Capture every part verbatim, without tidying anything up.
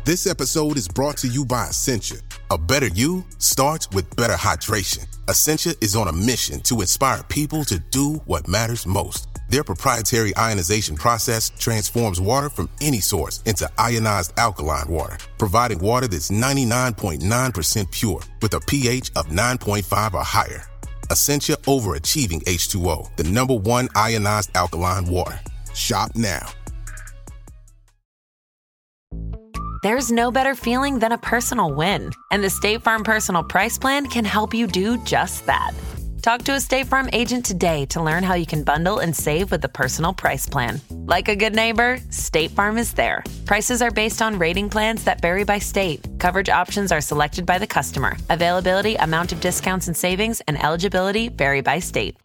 This episode is brought to you by Essentia. A better you starts with better hydration. Essentia is on a mission to inspire people to do what matters most. Their proprietary ionization process transforms water from any source into ionized alkaline water, providing water that's ninety-nine point nine percent pure with a pH of nine point five or higher. Essentia Overachieving H two O, the number one ionized alkaline water. Shop now. There's no better feeling than a personal win, and the State Farm Personal Price Plan can help you do just that. Talk to a State Farm agent today to learn how you can bundle and save with the Personal Price Plan. Like a good neighbor, State Farm is there. Prices are based on rating plans that vary by state. Coverage options are selected by the customer. Availability, amount of discounts and savings, and eligibility vary by state.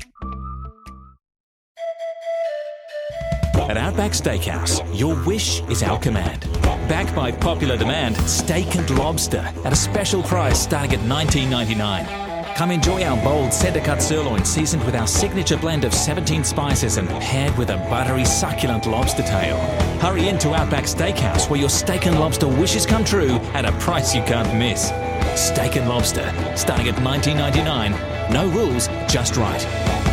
At Outback Steakhouse, your wish is our command. Backed by popular demand, steak and lobster at a special price starting at nineteen ninety-nine dollars. Come enjoy our bold centre-cut sirloin seasoned with our signature blend of seventeen spices and paired with a buttery, succulent lobster tail. Hurry into Outback Steakhouse where your steak and lobster wishes come true at a price you can't miss. Steak and lobster, starting at nineteen ninety-nine dollars. No rules, just right.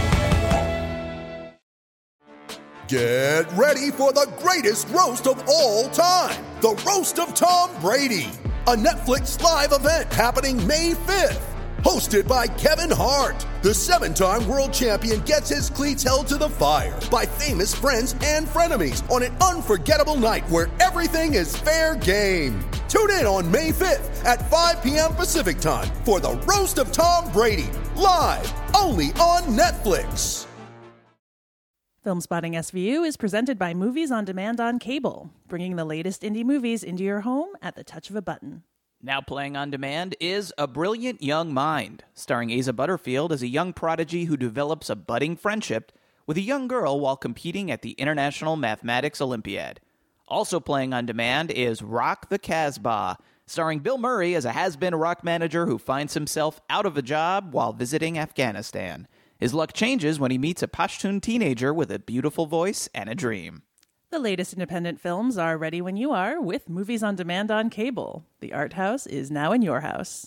Get ready for the greatest roast of all time, the Roast of Tom Brady, a Netflix live event happening May fifth. Hosted by Kevin Hart, the seven-time world champion gets his cleats held to the fire by famous friends and frenemies on an unforgettable night where everything is fair game. Tune in on May fifth at five p.m. Pacific time for the Roast of Tom Brady, live only on Netflix. Film Spotting S V U is presented by Movies on Demand on Cable, bringing the latest indie movies into your home at the touch of a button. Now playing on demand is A Brilliant Young Mind, starring Asa Butterfield as a young prodigy who develops a budding friendship with a young girl while competing at the International Mathematics Olympiad. Also playing on demand is Rock the Casbah, starring Bill Murray as a has-been rock manager who finds himself out of a job while visiting Afghanistan. His luck changes when he meets a Pashtun teenager with a beautiful voice and a dream. The latest independent films are ready when you are with Movies on Demand on Cable. The Art House is now in your house.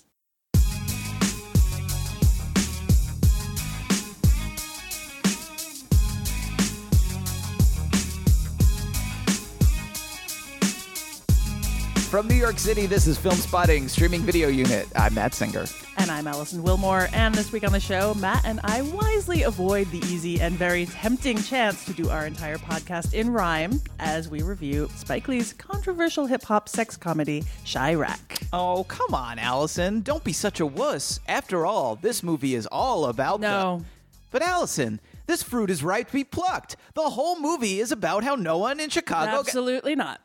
From New York City, this is Film Spotting, streaming video unit. I'm Matt Singer. And I'm Allison Wilmore. And this week on the show, Matt and I wisely avoid the easy and very tempting chance to do our entire podcast in rhyme as we review Spike Lee's controversial hip-hop sex comedy, Chi-Raq. Oh, come on, Allison. Don't be such a wuss. After all, this movie is all about No. the... But Allison, this fruit is ripe to be plucked. The whole movie is about how no one in Chicago... Absolutely not.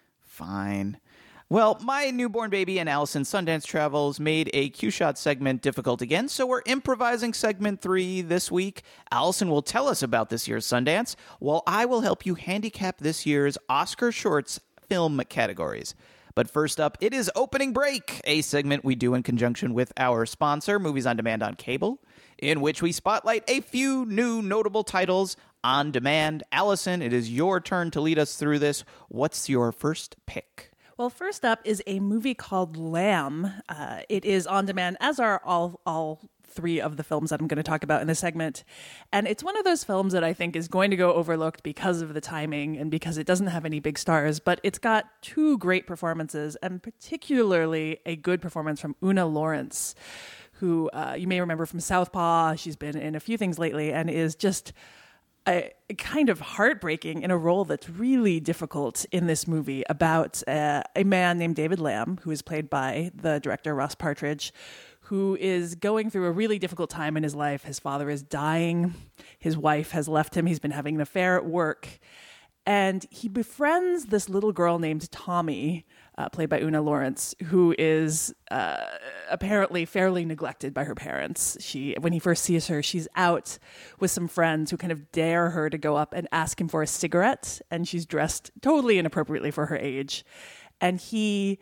Fine. Well, my newborn baby and Allison Sundance Travels made a Q-Shot segment difficult again, so we're improvising segment three this week. Allison will tell us about this year's Sundance, while I will help you handicap this year's Oscar Shorts film categories. But first up, it is Opening Break, a segment we do in conjunction with our sponsor, Movies on Demand on Cable, in which we spotlight a few new notable titles on demand. Allison, it is your turn to lead us through this. What's your first pick? Well, first up is a movie called Lamb. Uh, it is on demand, as are all all three of the films that I'm going to talk about in this segment. And it's one of those films that I think is going to go overlooked because of the timing and because it doesn't have any big stars. But it's got two great performances, and particularly a good performance from Una Lawrence, who uh, you may remember from Southpaw. She's been in a few things lately and is just... A, a kind of heartbreaking in a role that's really difficult in this movie about uh, a man named David Lamb, who is played by the director Ross Partridge, who is going through a really difficult time in his life. His father is dying. His wife has left him. He's been having an affair at work. And he befriends this little girl named Tommy, uh, played by Una Lawrence, who is uh, apparently fairly neglected by her parents. She, when he first sees her, she's out with some friends who kind of dare her to go up and ask him for a cigarette, and she's dressed totally inappropriately for her age. And he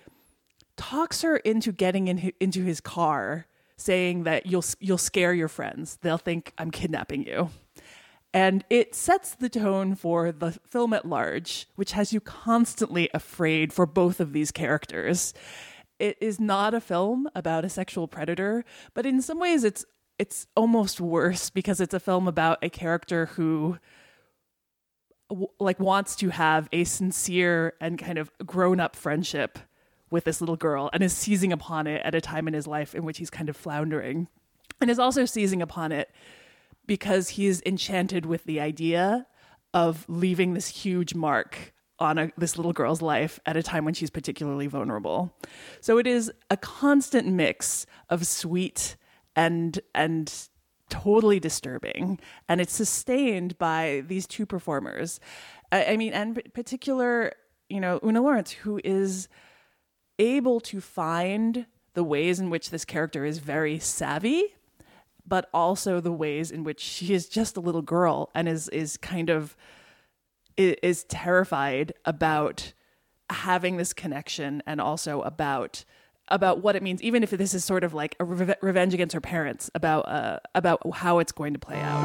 talks her into getting in, into his car, saying that you'll you'll scare your friends. They'll think I'm kidnapping you. And it sets the tone for the film at large, which has you constantly afraid for both of these characters. It is not a film about a sexual predator, but in some ways it's it's almost worse because it's a film about a character who w- like wants to have a sincere and kind of grown-up friendship with this little girl and is seizing upon it at a time in his life in which he's kind of floundering, and is also seizing upon it because he's enchanted with the idea of leaving this huge mark on a, this little girl's life at a time when she's particularly vulnerable. So it is a constant mix of sweet and and totally disturbing, and it's sustained by these two performers. I, I mean, and in particular, you know, Una Lawrence, who is able to find the ways in which this character is very savvy, but also the ways in which she is just a little girl and is is kind of is terrified about having this connection, and also about about what it means, even if this is sort of like a re- revenge against her parents, about uh, about how it's going to play out.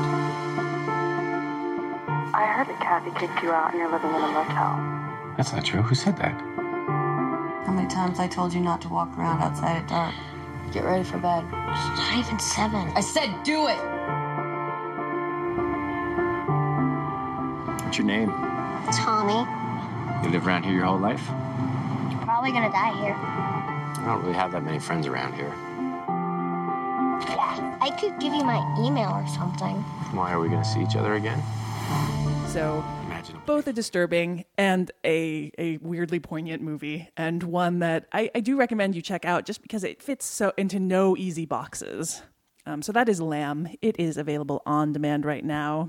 I heard that Kathy kicked you out and you're living in a motel. That's not true. Who said that? How many times I told you not to walk around outside at dark? Get ready for bed. It's not even seven. I said do it! What's your name? Tommy. You live around here your whole life? You're probably gonna die here. I don't really have that many friends around here. Yeah, I could give you my email or something. Why are we gonna see each other again? So Imagine. both a disturbing and a a weirdly poignant movie, and one that I, I do recommend you check out just because it fits so into no easy boxes. Um, so that is Lamb. It is available on demand right now.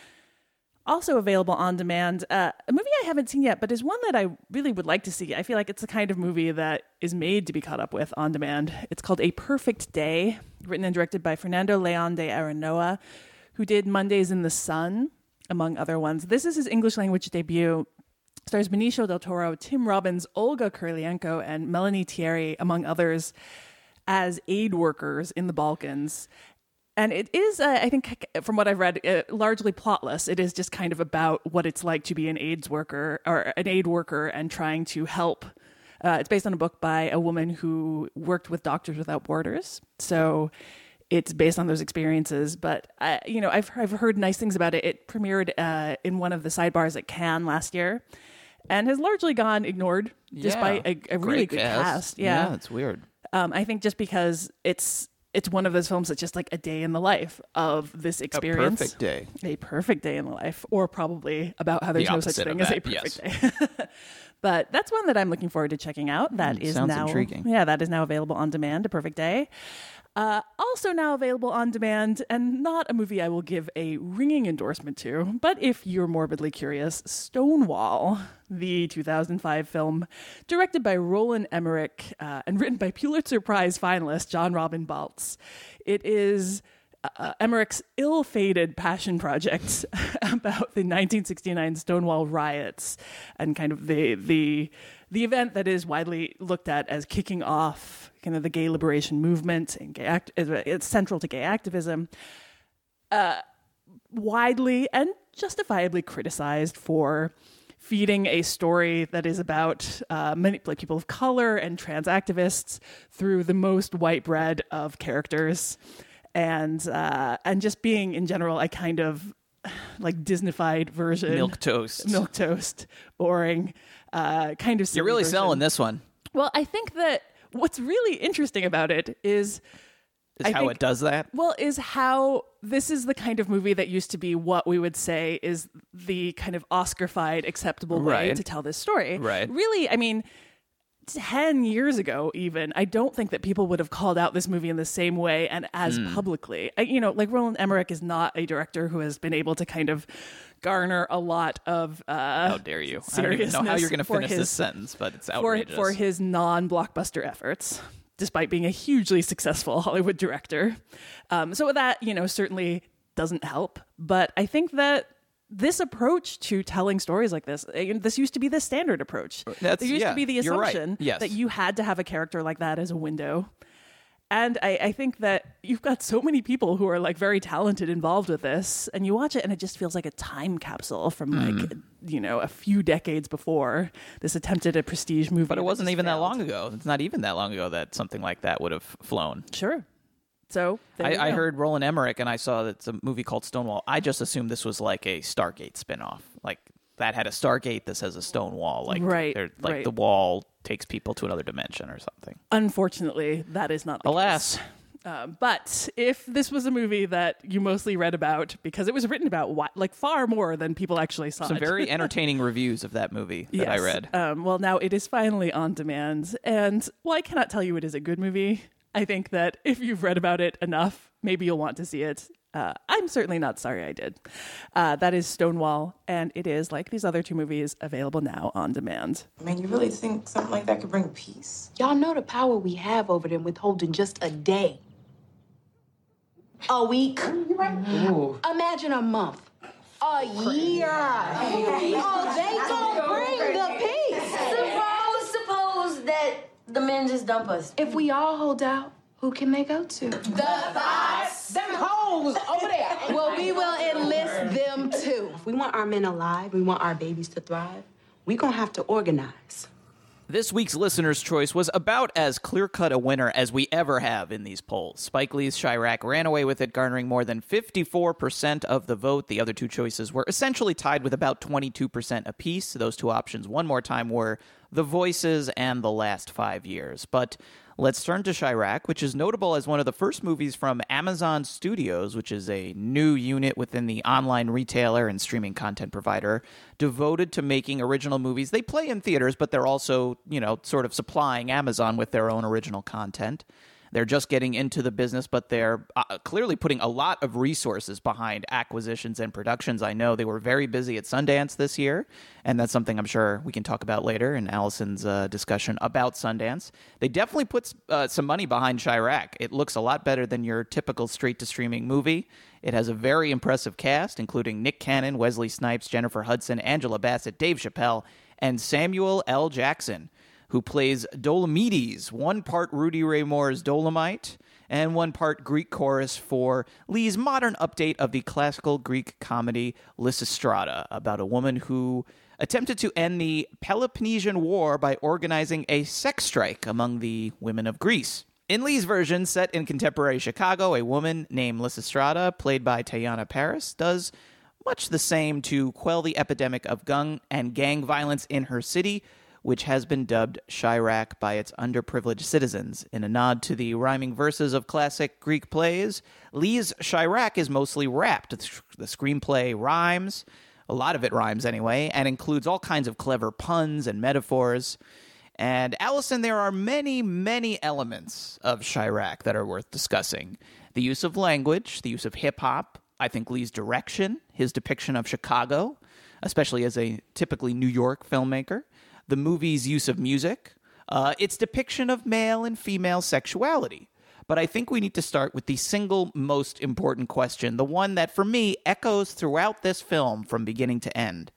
Also available on demand, uh, a movie I haven't seen yet, but is one that I really would like to see. I feel like it's the kind of movie that is made to be caught up with on demand. It's called A Perfect Day, written and directed by Fernando León de Aranoa, who did Mondays in the Sun, among other ones. This is his English language debut. Stars Benicio del Toro, Tim Robbins, Olga Kurylenko, and Melanie Thierry, among others, as aid workers in the Balkans. And it is, uh, I think, from what I've read, uh, largely plotless. It is just kind of about what it's like to be an AIDS worker or an aid worker and trying to help. Uh, it's based on a book by a woman who worked with Doctors Without Borders. So it's based on those experiences. But, I, you know, I've, I've heard nice things about it. It premiered uh, in one of the sidebars at Cannes last year and has largely gone ignored, Yeah. despite a, a really Great good cast. cast. Yeah, Yeah, it's weird. Um, I think just because it's it's one of those films that's just like a day in the life of this experience. A perfect day. A perfect day in the life, or probably about how there's The no such opposite thing of as a that, perfect day. But that's one that I'm looking forward to checking out. That Mm, is sounds now intriguing. Yeah, that is now available on demand. A Perfect Day. Uh, also now available on demand, and not a movie I will give a ringing endorsement to, but if you're morbidly curious, Stonewall, the two thousand five film directed by Roland Emmerich uh, and written by Pulitzer Prize finalist John Robin Baltz. It is uh, Emmerich's ill-fated passion project about the nineteen sixty-nine Stonewall riots and kind of the the the event that is widely looked at as kicking off kind of the gay liberation movement, and gay act- it's central to gay activism, uh, widely and justifiably criticized for feeding a story that is about uh, many like people of color and trans activists through the most white bread of characters, and uh, and just being in general a kind of like Disneyfied version, Milk toast. milk toast, boring, uh, kind of. You're really version. selling this one. Well, I think that what's really interesting about it is Is I how think- it does that. Well, is how this is the kind of movie that used to be what we would say is the kind of Oscar-fied acceptable way Right. to tell this story. Right. Really, I mean, ten years ago even, I don't think that people would have called out this movie in the same way and as Hmm. publicly. I, you know, like Roland Emmerich is not a director who has been able to kind of garner a lot of uh How dare you? I don't even know how you're going to for finish his- this sentence, but it's for, outrageous. for his non-blockbuster efforts, despite being a hugely successful Hollywood director. Um, so that, you know, certainly doesn't help. But I think that this approach to telling stories like this, eh, this used to be the standard approach. That's- there used yeah, to be the you're right. assumption Yes. that you had to have a character like that as a window. And I, I think that you've got so many people who are like very talented involved with this, and you watch it and it just feels like a time capsule from like, mm. you know, a few decades before this attempted a prestige movie. But it wasn't even failed. that long ago. It's not even that long ago that something like that would have flown. Sure. So I, I heard Roland Emmerich, and I saw that it's a movie called Stonewall. I just assumed this was like a Stargate spinoff. Like that had a Stargate, this has a Stonewall. Like, right, like right. the wall takes people to another dimension or something. Unfortunately, that is not the Alas. case. Uh, but if this was a movie that you mostly read about, because it was written about what, like far more than people actually saw Some it. very entertaining reviews of that movie that yes. I read. Um, well, now it is finally on demand. And while I cannot tell you it is a good movie, I think that if you've read about it enough, maybe you'll want to see it. Uh, I'm certainly not sorry I did. Uh, that is Stonewall, and it is, like these other two movies, available now on demand. I mean, you really think something like that could bring peace? Y'all know the power we have over them withholding just a day. A week. Ooh. Imagine a month. A year. Oh, they gonna bring the peace. Suppose, suppose that the men just dump us. If we all hold out, who can they go to? The thoughts. Them hoes over there. Well, we will enlist them too. If we want our men alive, we want our babies to thrive, we're gonna have to organize. This week's listener's choice was about as clear-cut a winner as we ever have in these polls. Spike Lee's Chi-Raq ran away with it, garnering more than fifty-four percent of the vote. The other two choices were essentially tied with about twenty-two percent apiece. Those two options, one more time, were The Voices and The Last Five Years. But let's turn to Chi-Raq, which is notable as one of the first movies from Amazon Studios, which is a new unit within the online retailer and streaming content provider devoted to making original movies. They play in theaters, but they're also, you know, sort of supplying Amazon with their own original content. They're just getting into the business, but they're uh, clearly putting a lot of resources behind acquisitions and productions. I know they were very busy at Sundance this year, and that's something I'm sure we can talk about later in Allison's uh, discussion about Sundance. They definitely put uh, some money behind Chi-Raq. It looks a lot better than your typical straight-to-streaming movie. It has a very impressive cast, including Nick Cannon, Wesley Snipes, Jennifer Hudson, Angela Bassett, Dave Chappelle, and Samuel L. Jackson, who plays Dolomedes, one part Rudy Ray Moore's Dolomite, and one part Greek chorus for Lee's modern update of the classical Greek comedy Lysistrata, about a woman who attempted to end the Peloponnesian War by organizing a sex strike among the women of Greece. In Lee's version, set in contemporary Chicago, a woman named Lysistrata, played by Teyana Paris, does much the same to quell the epidemic of gun and gang violence in her city, which has been dubbed Chi-Raq by its underprivileged citizens. In a nod to the rhyming verses of classic Greek plays, Lee's Chi-Raq is mostly rapped. The screenplay rhymes, a lot of it rhymes anyway, and includes all kinds of clever puns and metaphors. And Allison, there are many, many elements of Chi-Raq that are worth discussing. The use of language, the use of hip-hop, I think Lee's direction, his depiction of Chicago, especially as a typically New York filmmaker, the movie's use of music, uh, its depiction of male and female sexuality. But I think we need to start with the single most important question, the one that, for me, echoes throughout this film from beginning to end.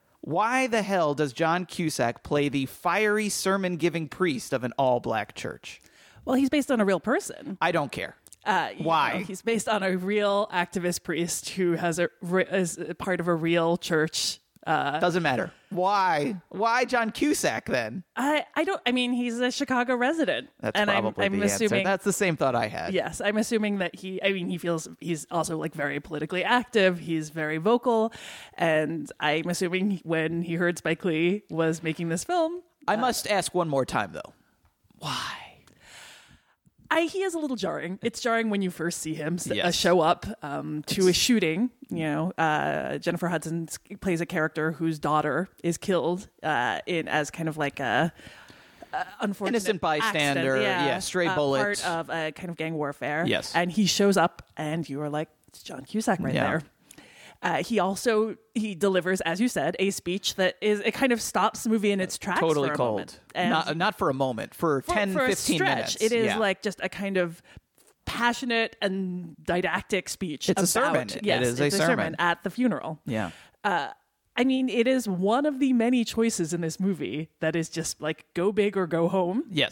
Why the hell does John Cusack play the fiery sermon-giving priest of an all-black church? Well, he's based on a real person. I don't care. Uh, Why? Know, he's based on a real activist priest who has a is part of a real church. Uh, Doesn't matter. Why? Why John Cusack then? I, I don't. I mean, he's a Chicago resident. That's and probably I'm, I'm the assuming, answer. That's the same thought I had. Yes, I'm assuming that he. I mean, he feels he's also like very politically active. He's very vocal, and I'm assuming when he heard Spike Lee was making this film, I uh, must ask one more time though. Why? I, he is a little jarring. It's jarring when you first see him yes. uh, show up um, to it's... a shooting. You know, uh, Jennifer Hudson plays a character whose daughter is killed uh, in as kind of like a uh, unfortunate innocent bystander, yeah, yeah, stray uh, bullet, part of a kind of gang warfare. Yes, and he shows up, and you are like, it's John Cusack right yeah. there. Uh, he also he delivers, as you said, a speech that is it kind of stops the movie in its tracks. Totally for a cold. Moment. Not not for a moment. For, for ten, for fifteen a stretch, minutes. It is yeah. like just a kind of passionate and didactic speech. It's about, a sermon. Yes, it is it's a, a sermon. sermon at the funeral. Yeah. Uh, I mean, it is one of the many choices in this movie that is just like go big or go home. Yes.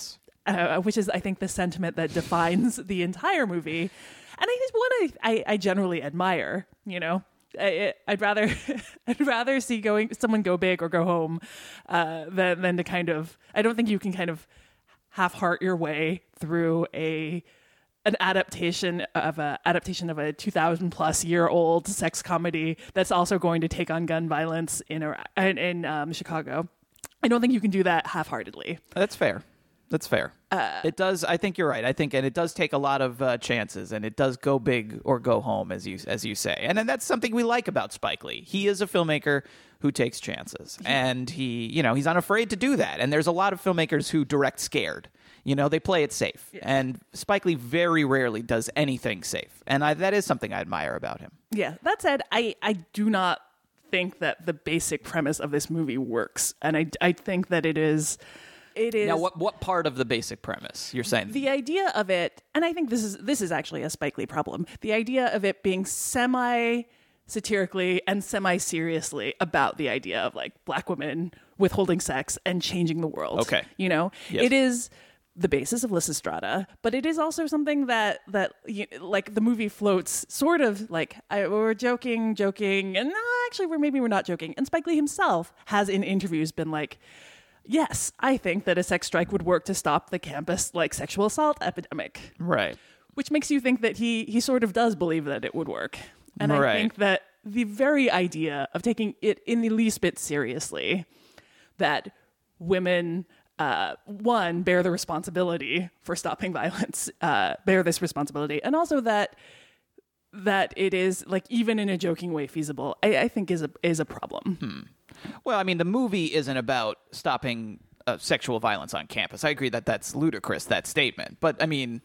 uh, which is, I think, the sentiment that defines the entire movie. And I think one I, I, I generally admire, you know. I, I'd rather I'd rather see going someone go big or go home uh, than than to kind of I don't think you can kind of half-heart your way through a an adaptation of a adaptation of a two thousand plus year old sex comedy that's also going to take on gun violence in in, in um, Chicago. I don't think you can do that half-heartedly. That's fair. That's fair. Uh, it does. I think you're right. I think, and it does take a lot of uh, chances, and it does go big or go home, as you as you say. And then that's something we like about Spike Lee. He is a filmmaker who takes chances, yeah. and he, you know, he's unafraid to do that. And there's a lot of filmmakers who direct scared. You know, they play it safe, yeah. and Spike Lee very rarely does anything safe, and I, that is something I admire about him. Yeah. That said, I I do not think that the basic premise of this movie works, and I I think that it is. It is now. What what part of the basic premise you're saying? The idea of it, and I think this is this is actually a Spike Lee problem. The idea of it being semi satirically and semi seriously about the idea of like black women withholding sex and changing the world. Okay, you know, yes. It is the basis of Lysistrata, but it is also something that that you, like the movie floats sort of like I, we're joking, joking, and no, actually, we're maybe we're not joking. And Spike Lee himself has in interviews been like. Yes, I think that a sex strike would work to stop the campus like sexual assault epidemic. Right. Which makes you think that he he sort of does believe that it would work. And right. I think that the very idea of taking it in the least bit seriously, that women, uh, one, bear the responsibility for stopping violence, uh, bear this responsibility, and also that that it is like even in a joking way feasible, I, I think is a is a problem. Hmm. Well, I mean, the movie isn't about stopping uh, sexual violence on campus. I agree that that's ludicrous, that statement. But, I mean,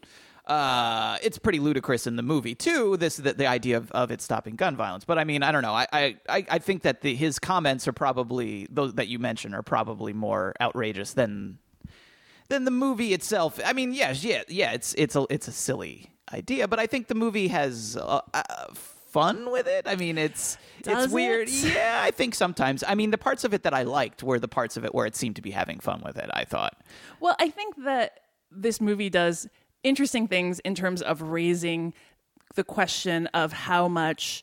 uh, it's pretty ludicrous in the movie, too, this the, the idea of, of it stopping gun violence. But, I mean, I don't know. I I, I think that the, his comments are probably, those that you mentioned, are probably more outrageous than than the movie itself. I mean, yes, yeah, yeah, it's it's a, it's a silly idea. But I think the movie has... Uh, uh, fun with it. I mean, it's Does it's weird. It? Yeah, I think sometimes. I mean, the parts of it that I liked were the parts of it where it seemed to be having fun with it, I thought. Well, I think that this movie does interesting things in terms of raising the question of how much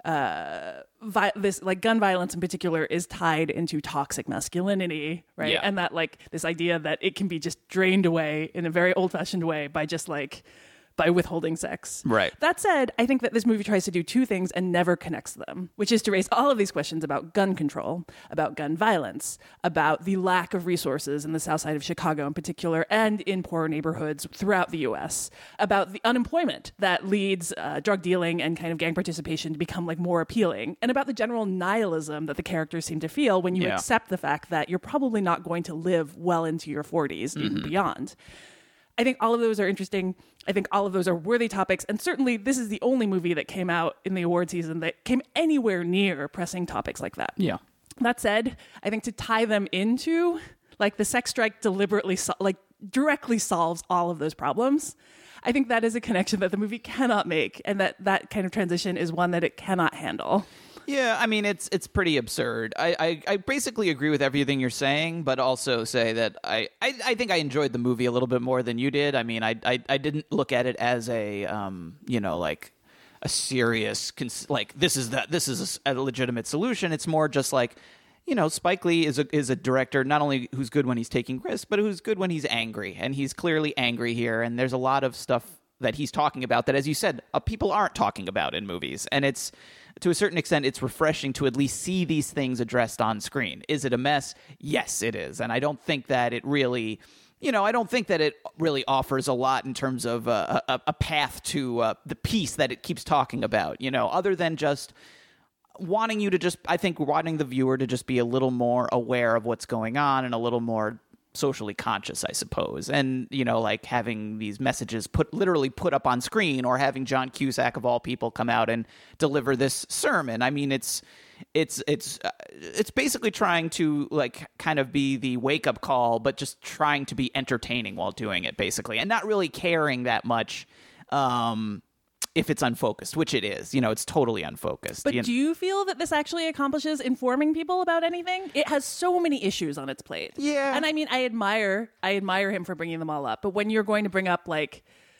uh, vi- this, like gun violence in particular, is tied into toxic masculinity, right? Yeah. And that, like, this idea that it can be just drained away in a very old-fashioned way by just like by withholding sex. Right. That said, I think that this movie tries to do two things and never connects them, which is to raise all of these questions about gun control, about gun violence, about the lack of resources in the south side of Chicago in particular, and in poor neighborhoods throughout the U S, about the unemployment that leads uh, drug dealing and kind of gang participation to become like more appealing, and about the general nihilism that the characters seem to feel when you yeah. accept the fact that you're probably not going to live well into your forties, mm-hmm. even beyond. I think all of those are interesting. I think all of those are worthy topics. And certainly this is the only movie that came out in the award season that came anywhere near pressing topics like that. Yeah. That said, I think to tie them into, like, the sex strike deliberately, so- like, directly solves all of those problems. I think that is a connection that the movie cannot make. And that that kind of transition is one that it cannot handle. Yeah, I mean, it's it's pretty absurd. I, I, I basically agree with everything you're saying, but also say that I, I, I think I enjoyed the movie a little bit more than you did. I mean, I I, I didn't look at it as a, um, you know, like a serious, cons- like this is the, this is a, a legitimate solution. It's more just like, you know, Spike Lee is a, is a director not only who's good when he's taking risks, but who's good when he's angry. And he's clearly angry here. And there's a lot of stuff that he's talking about that, as you said, uh, people aren't talking about in movies. And it's, to a certain extent, it's refreshing to at least see these things addressed on screen. Is it a mess? Yes, it is. And I don't think that it really, you know, I don't think that it really offers a lot in terms of uh, a, a path to uh, the peace that it keeps talking about, you know, other than just wanting you to just, I think, wanting the viewer to just be a little more aware of what's going on and a little more socially conscious, I suppose. And, you know, like having these messages put literally put up on screen, or having John Cusack of all people come out and deliver this sermon. I mean, it's it's it's uh, it's basically trying to like kind of be the wake up call, but just trying to be entertaining while doing it, basically, and not really caring that much um if it's unfocused, which it is. You know, it's totally unfocused. But you do you feel that this actually accomplishes informing people about anything? It has so many issues on its plate. Yeah. And I mean, I admire I admire him for bringing them all up. But when you're going to bring up like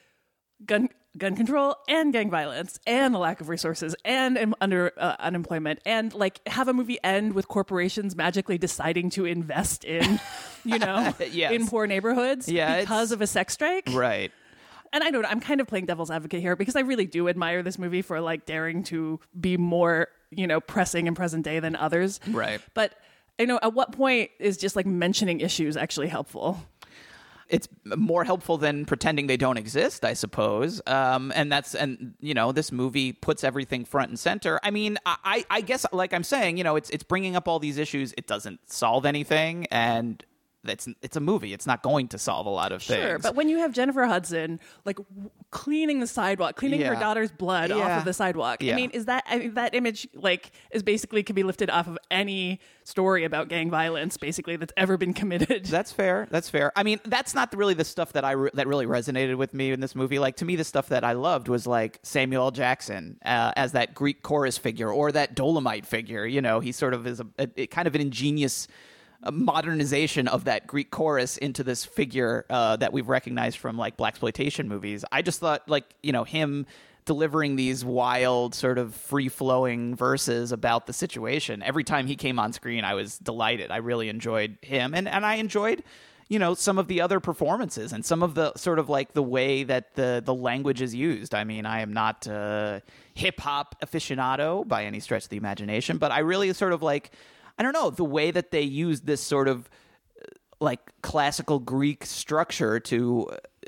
gun gun control and gang violence and the lack of resources and um, under uh, unemployment and like have a movie end with corporations magically deciding to invest in, you know, Yes. in poor neighborhoods Yeah, because of a sex strike. Right. And I don't know, I'm kind of playing devil's advocate here because I really do admire this movie for like daring to be more, you know, pressing and present day than others. Right. But, you know, at what point is just like mentioning issues actually helpful? It's more helpful than pretending they don't exist, I suppose. Um, and that's, and you know, this movie puts everything front and center. I mean, I, I guess, like I'm saying, you know, it's it's bringing up all these issues. It doesn't solve anything, and it's it's a movie. It's not going to solve a lot of things. Sure, but when you have Jennifer Hudson like w- cleaning the sidewalk, cleaning Yeah. her daughter's blood off Yeah. of the sidewalk, Yeah. I mean, is that I mean, that image like is basically can be lifted off of any story about gang violence, basically that's ever been committed. That's fair. That's fair. I mean, that's not really the stuff that I re- that really resonated with me in this movie. Like, to me, the stuff that I loved was like Samuel L. Jackson uh, as that Greek chorus figure, or that Dolomite figure. You know, he sort of is a, a, a kind of an ingenious uh, modernization of that Greek chorus into this figure uh, that we've recognized from like blaxploitation movies. I just thought, like, you know, him delivering these wild, sort of free-flowing verses about the situation. Every time he came on screen, I was delighted. I really enjoyed him. And, and I enjoyed, you know, some of the other performances and some of the sort of like the way that the, the language is used. I mean, I am not a hip-hop aficionado by any stretch of the imagination, but I really sort of like, I don't know, the way that they use this sort of like classical Greek structure to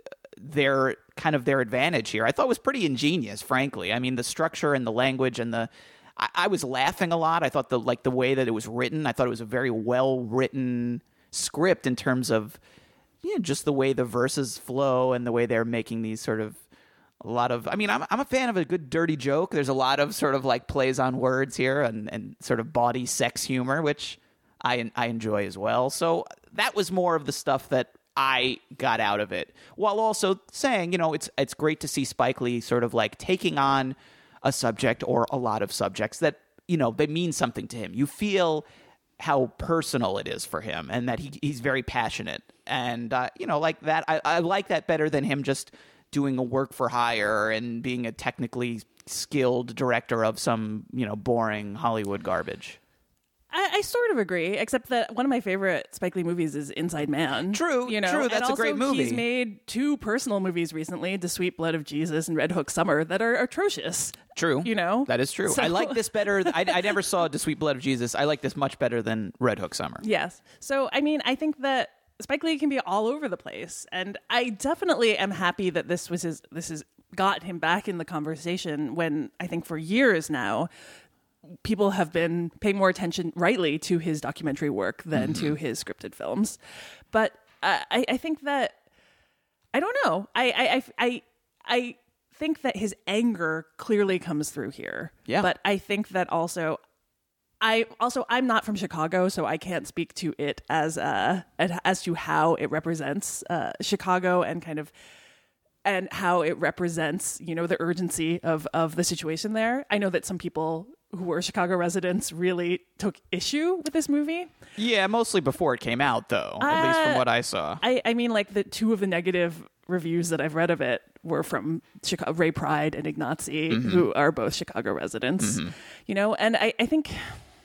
their kind of their advantage here, I thought was pretty ingenious, frankly. I mean, the structure and the language and the I, I was laughing a lot. I thought the like the way that it was written, I thought it was a very well written script in terms of, you know, just the way the verses flow and the way they're making these sort of a lot of, I mean, I'm I'm a fan of a good dirty joke. There's a lot of sort of like plays on words here and, and sort of bawdy sex humor, which I I enjoy as well. So that was more of the stuff that I got out of it, while also saying, you know, it's it's great to see Spike Lee sort of like taking on a subject or a lot of subjects that, you know, they mean something to him. You feel how personal it is for him and that he he's very passionate. And, uh, you know, like that, I, I like that better than him just doing a work for hire and being a technically skilled director of some, you know, boring Hollywood garbage. I, I sort of agree, except that one of my favorite Spike Lee movies is Inside Man. True, you know, true. That's and also a great movie. He's made two personal movies recently, The Sweet Blood of Jesus and Red Hook Summer, that are atrocious. True. You know? That is true. So- I like this better. I, I never saw The Sweet Blood of Jesus. I like this much better than Red Hook Summer. Yes. So, I mean, I think that Spike Lee can be all over the place. And I definitely am happy that this was his, this has got him back in the conversation when I think for years now, people have been paying more attention, rightly, to his documentary work than mm-hmm. to his scripted films. But uh, I, I think that, I don't know. I, I, I, I think that his anger clearly comes through here. Yeah. But I think that also, I also, I'm not from Chicago, so I can't speak to it as, uh, as to how it represents uh, Chicago and kind of, and how it represents, you know, the urgency of, of the situation there. I know that some people who were Chicago residents really took issue with this movie. Yeah, mostly before it came out, though, at uh, least from what I saw. I, I mean, like, the two of the negative reviews that I've read of it were from Chicago, Ray Pride and Ignazi, mm-hmm. who are both Chicago residents. Mm-hmm. You know, and I, I think,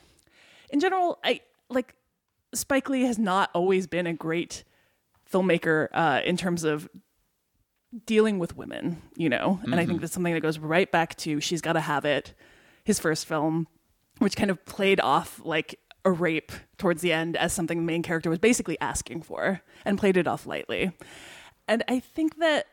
in general, I like, Spike Lee has not always been a great filmmaker uh, in terms of dealing with women, you know? And mm-hmm. I think that's something that goes right back to She's Gotta Have It, his first film, which kind of played off like a rape towards the end as something the main character was basically asking for and played it off lightly. And I think that,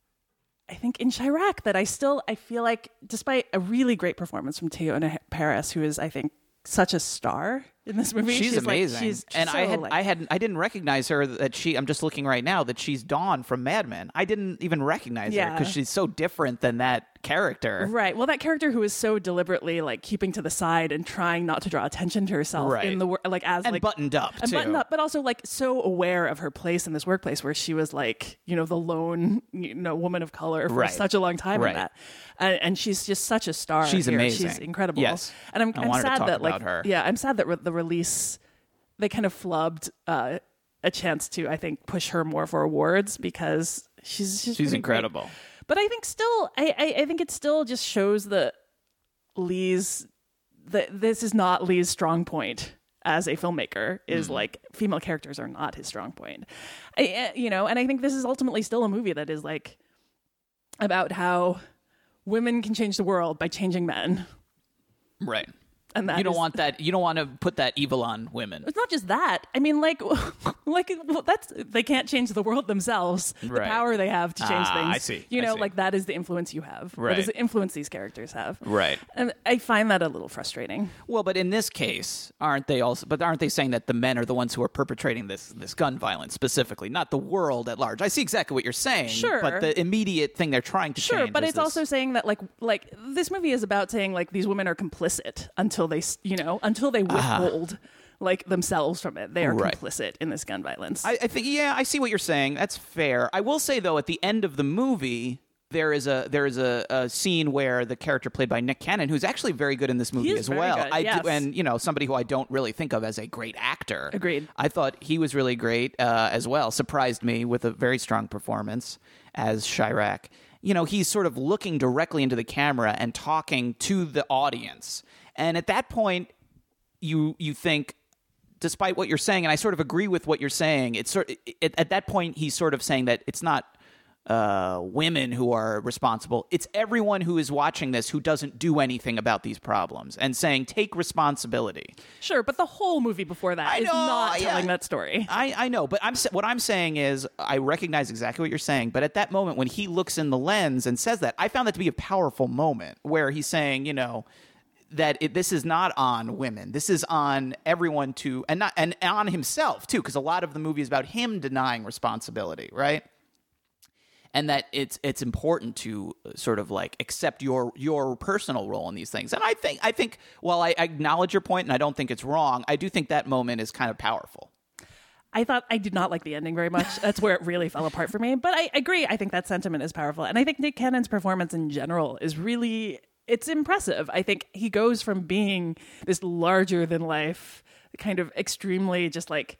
I think in Chirac that I still, I feel like despite a really great performance from Teyonah Parris, who is, I think, such a star, in this movie. She's, she's amazing. Like, she's and so, I had like, I had I didn't recognize her that she I'm just looking right now that she's Dawn from Mad Men. I didn't even recognize her Yeah. because she's so different than that character. Right. Well, that character who is so deliberately like keeping to the side and trying not to draw attention to herself Right. in the wor- like as And like buttoned up, and too. buttoned up, but also like so aware of her place in this workplace where she was like you know the lone you know woman of color for Right. such a long time Right. in that, and, and she's just such a star. She's here. amazing. She's incredible. Yes. And I'm, I I'm wanted to sad talk that about like her. yeah, I'm sad that re- the release they kind of flubbed uh, a chance to I think push her more for awards because she's she's, She's pretty great. incredible. But I think still, I, I, I think it still just shows that Lee's that this is not Lee's strong point as a filmmaker. Is Mm. like female characters are not his strong point. I, you know, and I think this is ultimately still a movie that is like about how women can change the world by changing men. Right. And that you don't is- want that. You don't want to put that evil on women. It's not just that. I mean, like, like well, that's they can't change the world themselves. The Right. power they have to change Ah, things. I see. You I know, see. like that is the influence you have. Right. That is the influence these characters have. Right. And I find that a little frustrating. Well, but in this case, aren't they also? But aren't they saying that the men are the ones who are perpetrating this this gun violence specifically, not the world at large? I see exactly what you're saying. Sure. But the immediate thing they're trying to Sure, change. but is it's this- also saying that like like this movie is about saying like these women are complicit until they s- you know until they withhold like themselves from it. They are Right. complicit in this gun violence. I, I think, yeah, I see what you're saying. That's fair. I will say though, at the end of the movie, there is a there is a, a scene where the character played by Nick Cannon, who's actually very good in this movie is as very well. good, I yes. do, and you know, somebody who I don't really think of as a great actor. Agreed. I thought he was really great uh, as well. Surprised me with a very strong performance as Chirac. You know, he's sort of looking directly into the camera and talking to the audience, and at that point, you you think, despite what you're saying, and I sort of agree with what you're saying, it's sort it, at that point he's sort of saying that it's not uh, women who are responsible. It's everyone who is watching this who doesn't do anything about these problems, and saying take responsibility. Sure, but the whole movie before that I is know, not yeah. telling that story. I, I know, but I'm sa- what I'm saying is I recognize exactly what you're saying. But at that moment when he looks in the lens and says that, I found that to be a powerful moment where he's saying, you know, that it, this is not on women. This is on everyone to, and not and on himself too, because a lot of the movie is about him denying responsibility, right? And that it's it's important to sort of like accept your your personal role in these things. And I think I think while I acknowledge your point and I don't think it's wrong, I do think that moment is kind of powerful. I thought I did not like the ending very much. That's where it really fell apart for me. But I agree. I think that sentiment is powerful. And I think Nick Cannon's performance in general is really, it's impressive. I think he goes from being this larger than life, kind of extremely just like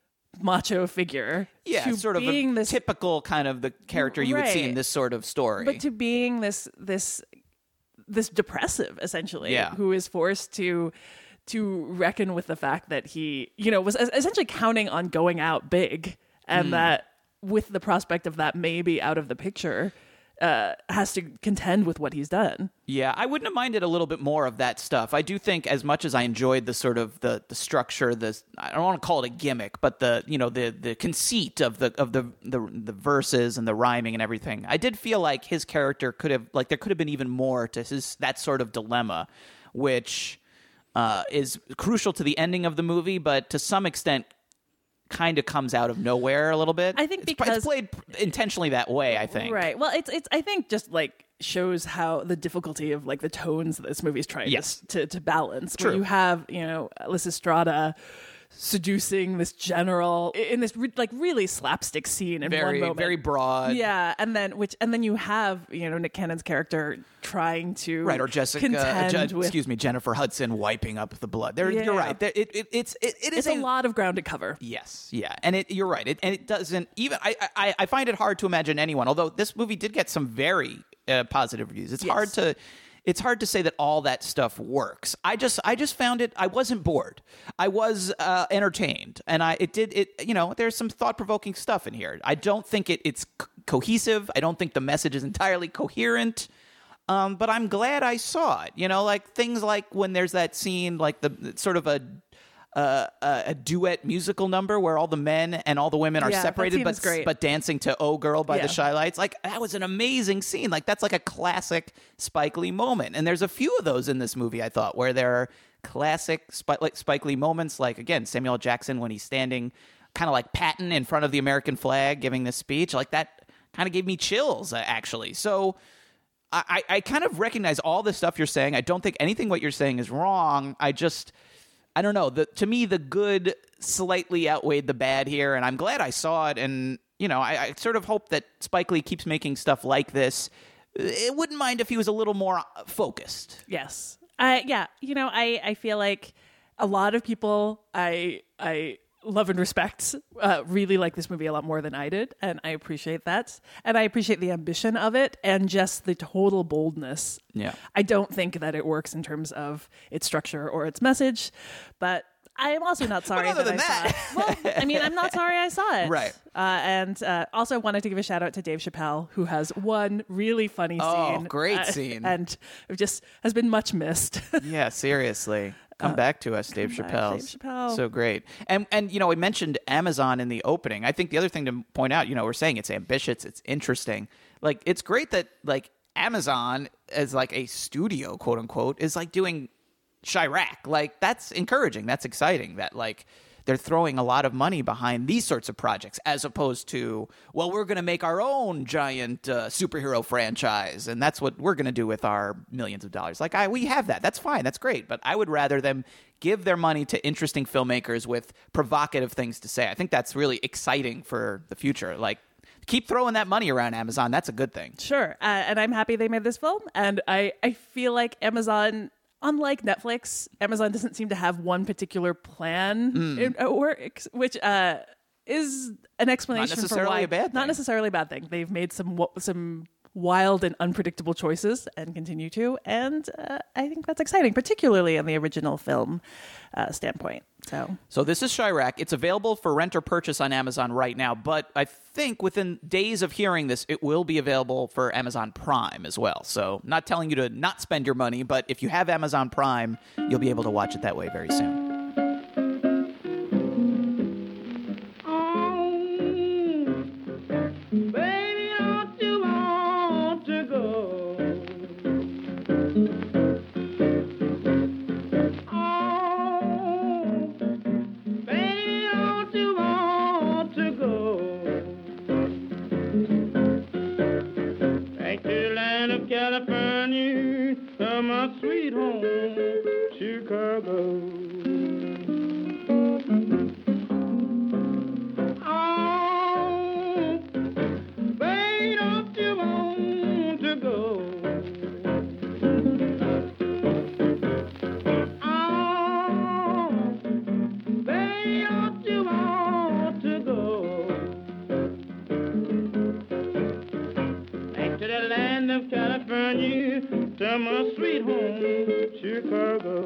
macho figure Yeah, to sort of being a this, typical kind of the character you would see in Right. this sort of story. but to being this, this, this depressive essentially, Yeah. who is forced to, to reckon with the fact that he, you know, was es- essentially counting on going out big, and Mm. that with the prospect of that maybe out of the picture, uh, has to contend with what he's done. Yeah, I wouldn't have minded a little bit more of that stuff. I do think, as much as I enjoyed the sort of the, the structure, the I don't want to call it a gimmick, but the you know the the conceit of the of the, the the verses and the rhyming and everything, I did feel like his character could have like there could have been even more to his that sort of dilemma, which uh, is crucial to the ending of the movie, but to some extent kind of comes out of nowhere a little bit. I think It's- because- it's played intentionally that way. I think. Right. Well, it's it's I think just like shows how the difficulty of like the tones that this movie is trying Yes. to, to to balance. True. Where you have, you know, Lysistrata seducing this general in this re- like really slapstick scene in Very one moment. very broad. Yeah, and then which and then you have, you know, Nick Cannon's character trying to Right, or Jessica, uh, contend Je- with, excuse me, Jennifer Hudson wiping up the blood. There, Yeah. You're right. There, it, it, it's it, it is it's a lot of ground to cover. Yes, yeah, and it, you're right. It, and it doesn't even. I, I I find it hard to imagine anyone. Although this movie did get some very uh, positive reviews, it's Yes. hard to. It's hard to say that all that stuff works. I just I just found it. I wasn't bored. I was uh, entertained, and I it did it. You know, there's some thought provoking stuff in here. I don't think it it's co- cohesive. I don't think the message is entirely coherent. Um, but I'm glad I saw it. You know, like things like when there's that scene, like the sort of a uh, a, a duet musical number where all the men and all the women are Yeah, that separated, scene but is great. but dancing to "Oh Girl" by Yeah. the Shy Lights. Like that was an amazing scene. Like that's like a classic Spike Lee moment. And there's a few of those in this movie. I thought where they're classic Spike, like Spike Lee moments, like, again, Samuel L. Jackson when he's standing kind of like Patton in front of the American flag giving this speech. Like, that kind of gave me chills, uh, actually. So I, I kind of recognize all the stuff you're saying. I don't think anything what you're saying is wrong. I just, I don't know. The, to me, the good slightly outweighed the bad here, and I'm glad I saw it. And, you know, I, I sort of hope that Spike Lee keeps making stuff like this. It wouldn't mind if he was a little more focused. Yes. Uh, yeah. You know, I, I feel like a lot of people I I love and respect uh, really like this movie a lot more than I did, and I appreciate that. And I appreciate the ambition of it and just the total boldness. Yeah. I don't think that it works in terms of its structure or its message, but I am also not sorry that I that. saw it. Well, I mean, I'm not sorry I saw it. Right. Uh, and uh, also wanted to give a shout out to Dave Chappelle, who has one really funny Oh, scene. great uh, scene. And just has been much missed. Yeah, seriously. Come Uh, back to us, Dave come back, Chappelle. Dave Chappelle. So great. And, and, you know, we mentioned Amazon in the opening. I think the other thing to point out, you know, we're saying it's ambitious, it's interesting. Like, it's great that, like, Amazon as, like, a studio, quote unquote, is, like, doing Chirac. Like, that's encouraging. That's exciting that, like, they're throwing a lot of money behind these sorts of projects as opposed to, well, we're going to make our own giant uh, superhero franchise, and that's what we're going to do with our millions of dollars. Like, I we have that. That's fine. That's great. But I would rather them give their money to interesting filmmakers with provocative things to say. I think that's really exciting for the future. Like, keep throwing that money around, Amazon. That's a good thing. Sure. Uh, and I'm happy they made this film. And I, I feel like Amazon... Unlike Netflix, Amazon doesn't seem to have one particular plan Mm. in, uh, works, which uh, is an explanation Not necessarily for why a bad not thing. necessarily a bad thing. They've made some wa- some wild and unpredictable choices and continue to, and uh, I think that's exciting, particularly in the original film uh, standpoint. So, So this is Chirac. It's available for rent or purchase on Amazon right now, but I think within days of hearing this, it will be available for Amazon Prime as well. So not telling you to not spend your money, but if you have Amazon Prime, you'll be able to watch it that way very soon. Baby, don't you want to go? Oh, baby, don't you want to go? Back to the land of California, to my sweet home, Chicago. To my sweet home, Chicago.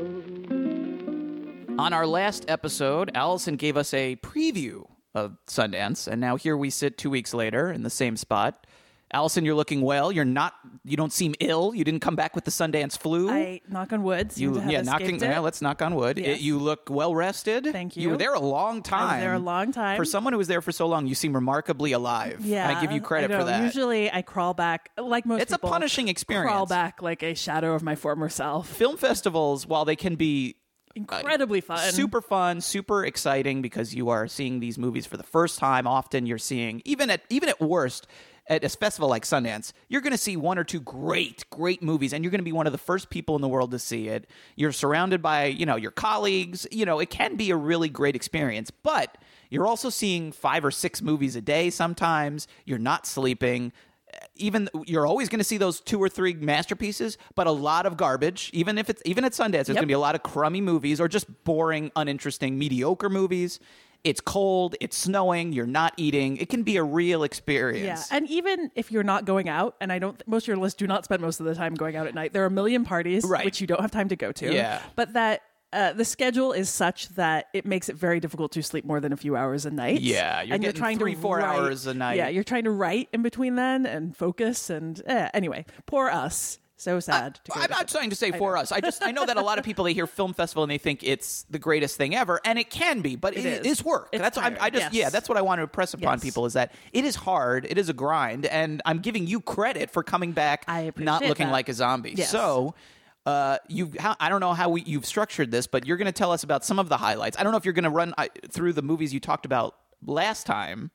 On our last episode, Allison gave us a preview of Sundance, and now here we sit two weeks later in the same spot. Allison, you're looking well. You're not. You don't seem ill. You didn't come back with the Sundance flu. I knock on wood. Seem You, to have yeah, escaped knocking. it. Yeah, let's knock on wood. Yes. It- you look well rested. Thank you. You were there a long time. I was there a long time. For someone who was there for so long, you seem remarkably alive. Yeah, I give you credit I know. for that. Usually, I crawl back like most. It's a people, punishing experience. Crawl back like a shadow of my former self. Film festivals, while they can be incredibly fun, super fun, super exciting because you are seeing these movies for the first time. Often, you're seeing even at even at worst. At a festival like Sundance, you're going to see one or two great, great movies, and you're going to be one of the first people in the world to see it. You're surrounded by, you know, your colleagues. You know, it can be a really great experience, but you're also seeing five or six movies a day sometimes. You're not sleeping. Even you're always going to see those two or three masterpieces, but a lot of garbage. Even if it's even at Sundance, there's Yep. going to be a lot of crummy movies or just boring, uninteresting, mediocre movies. It's cold, it's snowing, you're not eating. It can be a real experience. Yeah, and even if you're not going out, and I don't, most of your lists do not spend most of the time going out at night. There are a million parties, Right. which you don't have time to go to. Yeah. But that uh, the schedule is such that it makes it very difficult to sleep more than a few hours a night. Yeah, you're and getting you're trying three, to four write- hours a night. Yeah, you're trying to write in between then and focus. And eh, anyway, poor us. So sad. to go I'm to not trying to say for us. I just I know that a lot of people, they hear film festival and they think it's the greatest thing ever, and it can be, but It it is. is work. It's that's what I'm, I just tiring, yeah, yes. that's what I want to impress upon Yes. people is that it is hard, it is a grind, and I'm giving you credit for coming back I appreciate not looking that. like a zombie. Yes. So Uh, you, how, I don't know how we, you've structured this, but you're going to tell us about some of the highlights. I don't know if you're going to run uh, through the movies you talked about last time.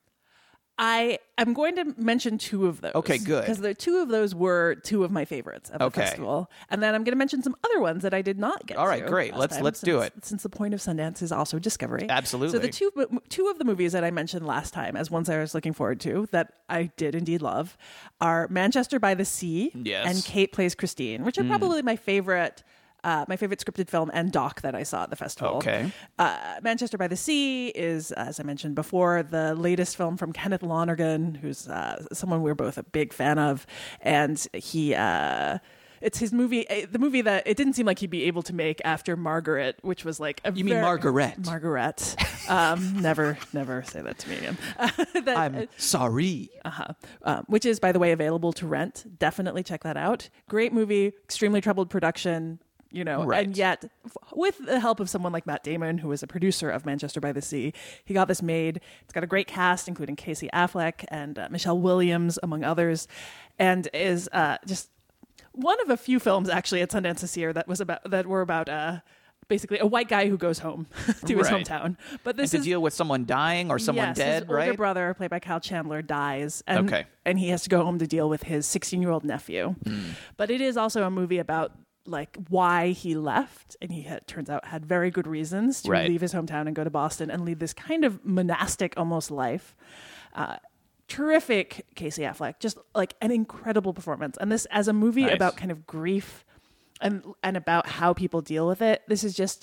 I am going to mention two of those. Okay, good. Because the two of those were two of my favorites of the Okay. festival, and then I'm going to mention some other ones that I did not get. All right, to great. last Let's time, let's since, do it. Since the point of Sundance is also discovery. Absolutely. So the two two of the movies that I mentioned last time as ones I was looking forward to that I did indeed love are Manchester by the Sea Yes. and Kate Plays Christine, which are Mm. probably my favorite. Uh, my favorite scripted film and doc that I saw at the festival. Okay. Uh, Manchester by the Sea is, as I mentioned before, the latest film from Kenneth Lonergan, who's uh, someone we're both a big fan of. And he, uh, it's his movie, uh, the movie that it didn't seem like he'd be able to make after Margaret, which was like a You mean very- Margaret? Margaret. Um, never, never say that to me again. That- I'm sorry. uh-huh. Um, which is, by the way, available to rent. Definitely check that out. Great movie, extremely troubled production. You know, Right. and yet, f- with the help of someone like Matt Damon, who was a producer of Manchester by the Sea, he got this made. It's got a great cast, including Casey Affleck and uh, Michelle Williams, among others, and is uh, just one of a few films actually at Sundance this year that was about that were about uh, basically a white guy who goes home to his Right. hometown. But this and to is deal with someone dying or someone yes, dead, his right? older brother, played by Kyle Chandler, dies, and Okay. and he has to go home to deal with his sixteen-year-old nephew. Mm. But it is also a movie about like why he left, and he had, turns out had very good reasons to Right. leave his hometown and go to Boston and lead this kind of monastic almost life. Uh, terrific Casey Affleck, just like an incredible performance. And this as a movie Nice. about kind of grief and and about how people deal with it. This is just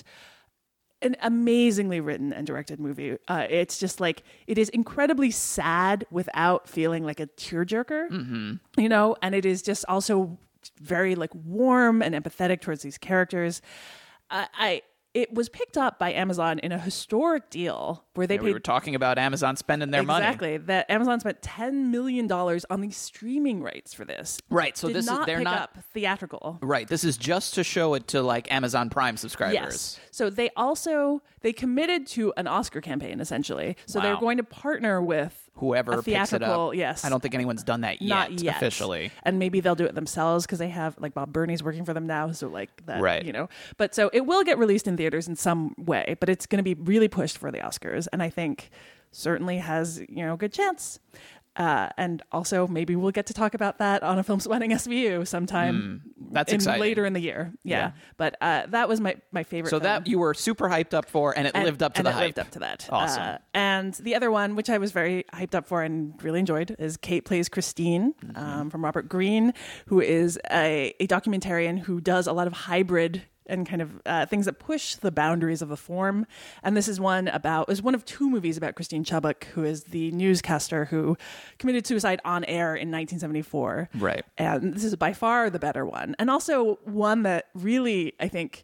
an amazingly written and directed movie. Uh, it's just like it is incredibly sad without feeling like a tearjerker, Mm-hmm. you know. And it is just also very like warm and empathetic towards these characters. Uh, I it was picked up by Amazon in a historic deal where they Yeah, paid. we were talking about Amazon spending their money. Exactly. That Amazon spent ten million dollars on the streaming rights for this. Right, so Did this is- not they're pick not- up theatrical. Right. This is just to show it to like Amazon Prime subscribers. Yes. So they also they committed to an Oscar campaign essentially. So they're Wow. going to partner with Whoever a picks it up. theatrical. Yes. I don't think anyone's done that yet, Not yet officially. And maybe they'll do it themselves because they have like Bob Burney's working for them now. So like that, Right. you know. But so it will get released in theaters in some way, but it's going to be really pushed for the Oscars, and I think certainly has you know a good chance. Uh, and also, maybe we'll get to talk about that on a Film Sweating S V U sometime. Mm, that's in, exciting. later in the year. Yeah, Yeah. but uh, that was my my favorite. So film. that you were super hyped up for, and it And- lived up to and the it hype. lived up to that. Awesome. Uh, and the other one, which I was very hyped up for and really enjoyed, is Kate Plays Christine Mm-hmm. um, from Robert Greene, who is a, a documentarian who does a lot of hybrid and kind of uh, things that push the boundaries of the form. And this is one about, is one of two movies about Christine Chubbuck, who is the newscaster who committed suicide on air in nineteen seventy-four. Right. And this is by far the better one. And also one that really, I think,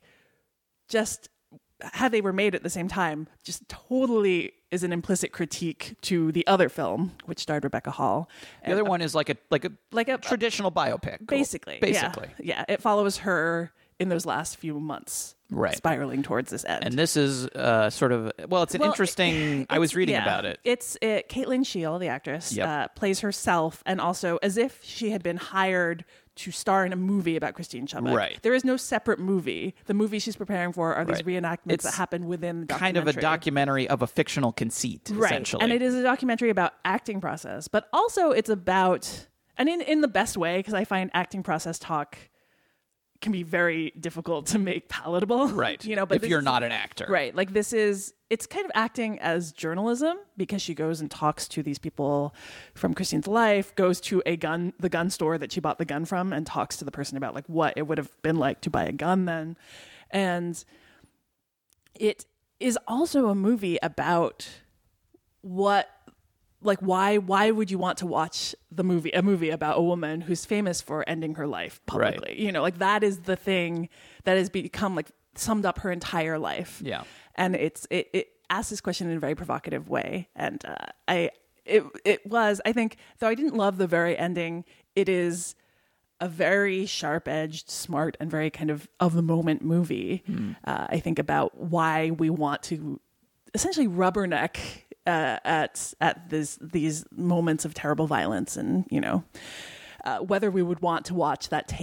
just had they were made at the same time, just totally is an implicit critique to the other film, which starred Rebecca Hall. The other one is like a like a like a traditional biopic, basically. Basically, yeah, yeah. It follows her in those last few months, Right. spiraling towards this end. and this is uh, sort of well, it's an Well, interesting. I it's- was reading yeah. about it. It's it, Caitlin Scheel, the actress, Yep. uh, plays herself, and also as if she had been hired to star in a movie about Christine Chubbuck. Right. There is no separate movie. The movie she's preparing for are these Right. reenactments It's that happen within the Kind of a documentary. documentary of a fictional conceit, Right. essentially. And it is a documentary about acting process, but also it's about, and in, in the best way, because I find acting process talk can be very difficult to make palatable. Right. You know, but if this you're is- not an actor. Right. Like this is, it's kind of acting as journalism because she goes and talks to these people from Christine's life, goes to a gun, the gun store that she bought the gun from, and talks to the person about like what it would have been like to buy a gun then. And it is also a movie about what, like why why would you want to watch the movie a movie about a woman who's famous for ending her life publicly? Right. You know, like that is the thing that has become like summed up her entire life. Yeah. And it's it, it asks this question in a very provocative way. And uh, I it it was, I think, though I didn't love the very ending, it is a very sharp-edged, smart, and very kind of of the moment movie. Mm. Uh, I think about why we want to essentially rubberneck uh, at at this these moments of terrible violence, and you know uh, whether we would want to watch that tape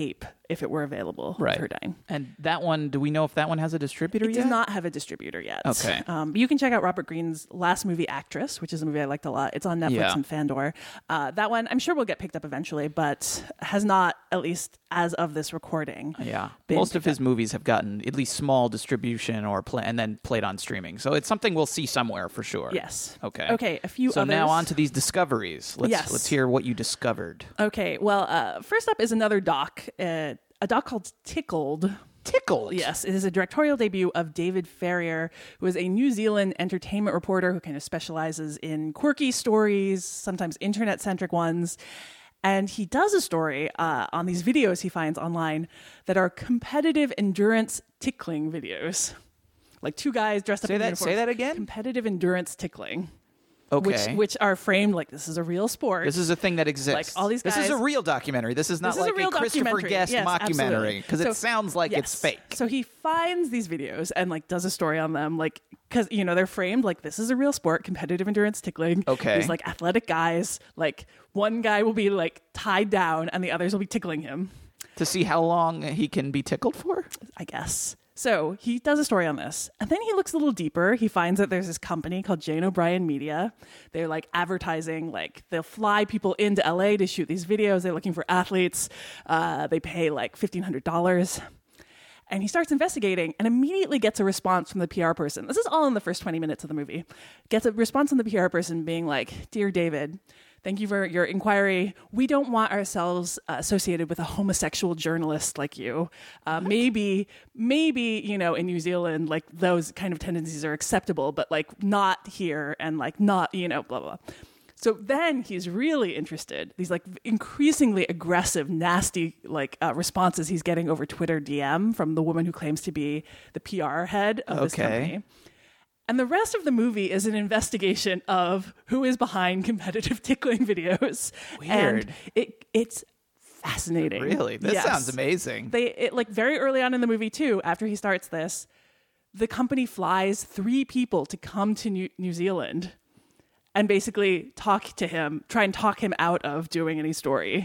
if it were available Right. with her dying. And that one, do we know if that one has a distributor It yet? does not have a distributor yet. Okay. Um, you can check out Robert Greene's last movie, Actress, which is a movie I liked a lot. It's on Netflix Yeah. and Fandor. Uh, that one, I'm sure will get picked up eventually, but has not, at least as of this recording. Yeah. been Most of picked his movies have gotten at least small distribution or play, and then played on streaming. So it's something we'll see somewhere for sure. Yes. Okay. Okay, a few So others. now on to these discoveries. Let's Yes. let's hear what you discovered. Okay, well, uh, first up is another doc, uh, a doc called Tickled. Tickled? Yes, it is a directorial debut of David Ferrier, who is a New Zealand entertainment reporter who kind of specializes in quirky stories, sometimes internet-centric ones. And he does a story uh, on these videos he finds online that are competitive endurance tickling videos. Like two guys dressed up Say in that- uniforms. say that again? Competitive endurance tickling. Okay. Which, which are framed like this is a real sport. This is a thing that exists. Like all these guys. This is a real documentary. This is not This is like a real Christopher documentary. Guest Yes, mockumentary because absolutely. it sounds like yes. it's fake. So he finds these videos and like does a story on them, like because you know they're framed like this is a real sport, competitive endurance tickling. Okay. These like athletic guys, like one guy will be like tied down and the others will be tickling him. To see how long he can be tickled for? I guess. So he does a story on this, and then he looks a little deeper. He finds that there's this company called Jane O'Brien Media. They're like advertising, like they'll fly people into L A to shoot these videos. They're looking for athletes. Uh, they pay like fifteen hundred dollars. And he starts investigating and immediately gets a response from the P R person. This is all in the first twenty minutes of the movie. Gets a response from the P R person being like, "Dear David, thank you for your inquiry. We don't want ourselves uh, associated with a homosexual journalist like you. Uh, maybe, maybe, you know, in New Zealand, like those kind of tendencies are acceptable, but like not here and like not, you know, blah, blah, blah." So then he's really interested. These like increasingly aggressive, nasty like uh, responses he's getting over Twitter D M from the woman who claims to be the P R head of this Okay. company. And the rest of the movie is an investigation of who is behind competitive tickling videos. Weird. And it it's fascinating. Really? This Yes. sounds amazing. They it, like very early on in the movie too, after he starts this, the company flies three people to come to New, New Zealand and basically talk to him, try and talk him out of doing any story.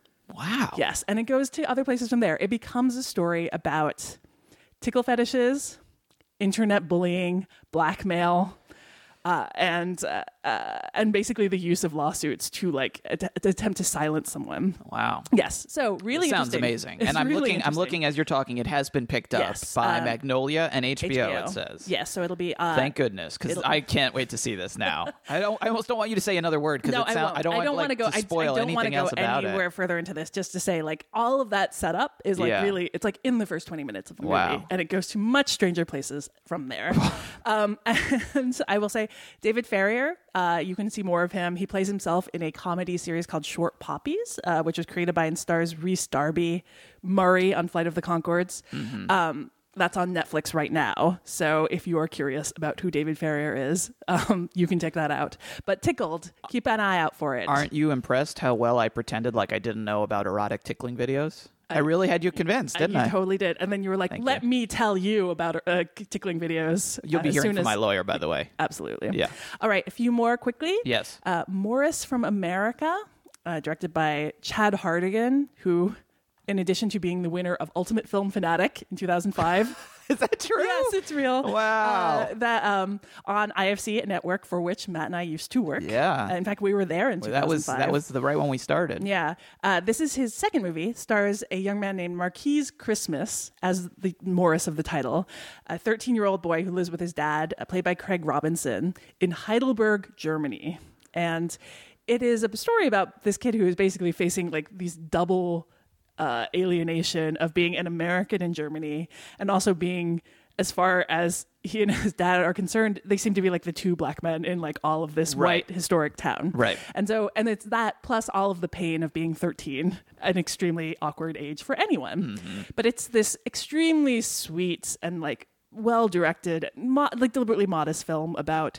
Wow. Yes, and it goes to other places from there. It becomes a story about tickle fetishes, internet bullying, blackmail, uh, and uh, uh, and basically the use of lawsuits to like att- attempt to silence someone. Wow. Yes. So really This sounds interesting. amazing. It's and I'm really looking I'm interesting. looking as you're talking, it has been picked up Yes, by uh, Magnolia and H B O, H B O. it says. Yes, so it'll be uh, Thank goodness, because it'll- I can't wait to see this now. I don't. I almost don't want you to say another word because No, it I sound, won't. I don't want, like, to go. to I- spoil I, don't want to anything go else about anywhere it. further into this. Just to say, like all of that setup is like Yeah. really. It's like in the first twenty minutes of the movie, Wow. and it goes to much stranger places from there. um, and I will say, David Ferrier. Uh, you can see more of him. He plays himself in a comedy series called Short Poppies, uh, which was created by and stars Rhys Darby, Murray on Flight of the Conchords. Mm-hmm. Um, that's on Netflix right now. So if you are curious about who David Ferrier is, um, you can check that out. But Tickled, keep an eye out for it. Aren't you impressed how well I pretended like I didn't know about erotic tickling videos? I, really had you convinced, didn't you I? totally did. And then you were like, Thank let you. me tell you about uh, tickling videos. You'll be uh, as hearing soon from as- my lawyer, by the way. Absolutely. Yeah. All right, a few more quickly. Yes. Uh, Morris from America, uh, directed by Chad Hardigan, who, in addition to being the winner of Ultimate Film Fanatic in two thousand five... Is that true? Yes, it's real. Wow. Uh, that um, on I F C network for which Matt and I used to work. Yeah. Uh, in fact, we were there in Well, two that thousand was five. that was the right one we started. Yeah. Uh, this is his second movie. Stars a young man named Marquise Christmas as the Morris of the title, a thirteen-year-old boy who lives with his dad, uh, played by Craig Robinson, in Heidelberg, Germany. And it is a story about this kid who is basically facing like these double uh, alienation of being an American in Germany and also being, as far as he and his dad are concerned, they seem to be like the two black men in like all of this Right. white historic town. Right. And so, and it's that plus all of the pain of being thirteen, an extremely awkward age for anyone. Mm-hmm. But it's this extremely sweet and like well directed, mo- like deliberately modest film about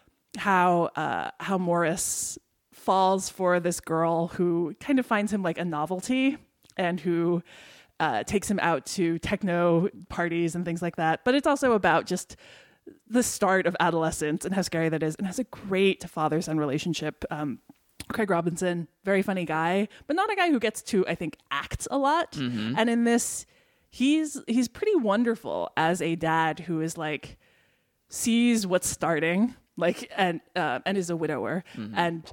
how uh, how Morris falls for this girl who kind of finds him like a novelty and who uh, takes him out to techno parties and things like that. But it's also about just the start of adolescence and how scary that is, and has a great father-son relationship. Um, Craig Robinson, very funny guy, but not a guy who gets to, I think, act a lot. Mm-hmm. And in this, he's he's pretty wonderful as a dad who is like sees what's starting, like and uh, and is a widower, Mm-hmm. and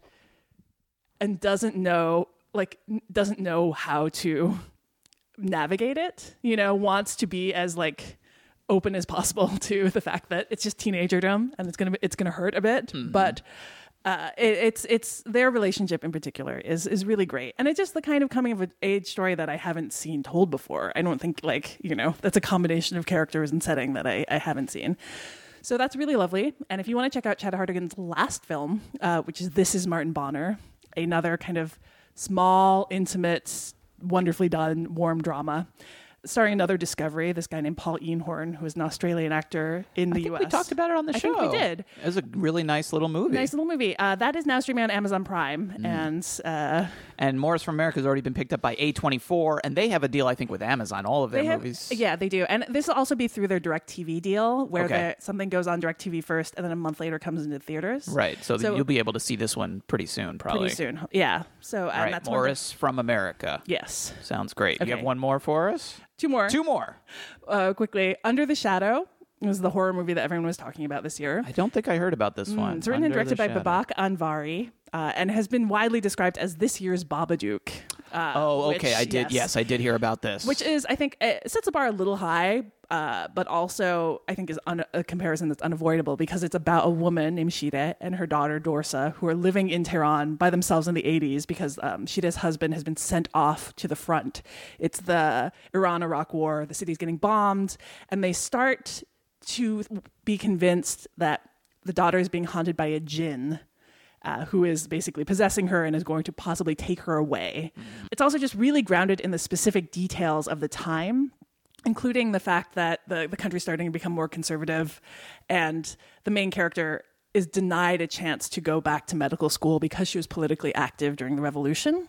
and doesn't know like doesn't know how to navigate it. You know, wants to be as like open as possible to the fact that it's just teenagerdom and it's gonna it's gonna hurt a bit, Mm-hmm. but. Uh, it, it's it's their relationship in particular is is really great, and it's just the kind of coming of age story that I haven't seen told before. I don't think like you know that's a combination of characters and setting that I, I haven't seen. So that's really lovely. And if you want to check out Chad Hartigan's last film, uh, which is This Is Martin Bonner, another kind of small, intimate, wonderfully done, warm drama. Starring another discovery, this guy named Paul Eenhorn, who is an Australian actor in the I think U S. we talked about it on the I show. think we did. It was a really nice little movie. Nice little movie. Uh, that is now streaming on Amazon Prime. Mm. And uh, and Morris from America has already been picked up by A twenty-four, and they have a deal, I think, with Amazon. All of their they have, movies. yeah, they do. And this will also be through their DirecTV deal, where Okay. the, something goes on DirecTV first, and then a month later comes into theaters. Right. So, So- you'll be able to see this one pretty soon, probably. Pretty soon. Yeah. So uh, All right, that's one of Morris from America. the- Yes. Sounds great. Okay. You have one more for us? Two more. Two more. Uh, quickly. Under the Shadow was the horror movie that everyone was talking about this year. I don't think I heard about this one. Mm, it's written and Under directed the by Shadow. Babak Anvari, uh, and has been widely described as this year's Babadook. Uh, Oh, okay. which- I did. Yes. I did hear about this. Which is, I think, it sets the bar a little high, uh, but also I think is un- a comparison that's unavoidable because it's about a woman named Shida and her daughter Dorsa who are living in Tehran by themselves in the eighties because um, Shida's husband has been sent off to the front. It's the Iran-Iraq war. The city's getting bombed, and they start to be convinced that the daughter is being haunted by a jinn. Uh, who is basically possessing her and is going to possibly take her away. Mm-hmm. It's also just really grounded in the specific details of the time, including the fact that the, the country's starting to become more conservative and the main character is denied a chance to go back to medical school because she was politically active during the revolution.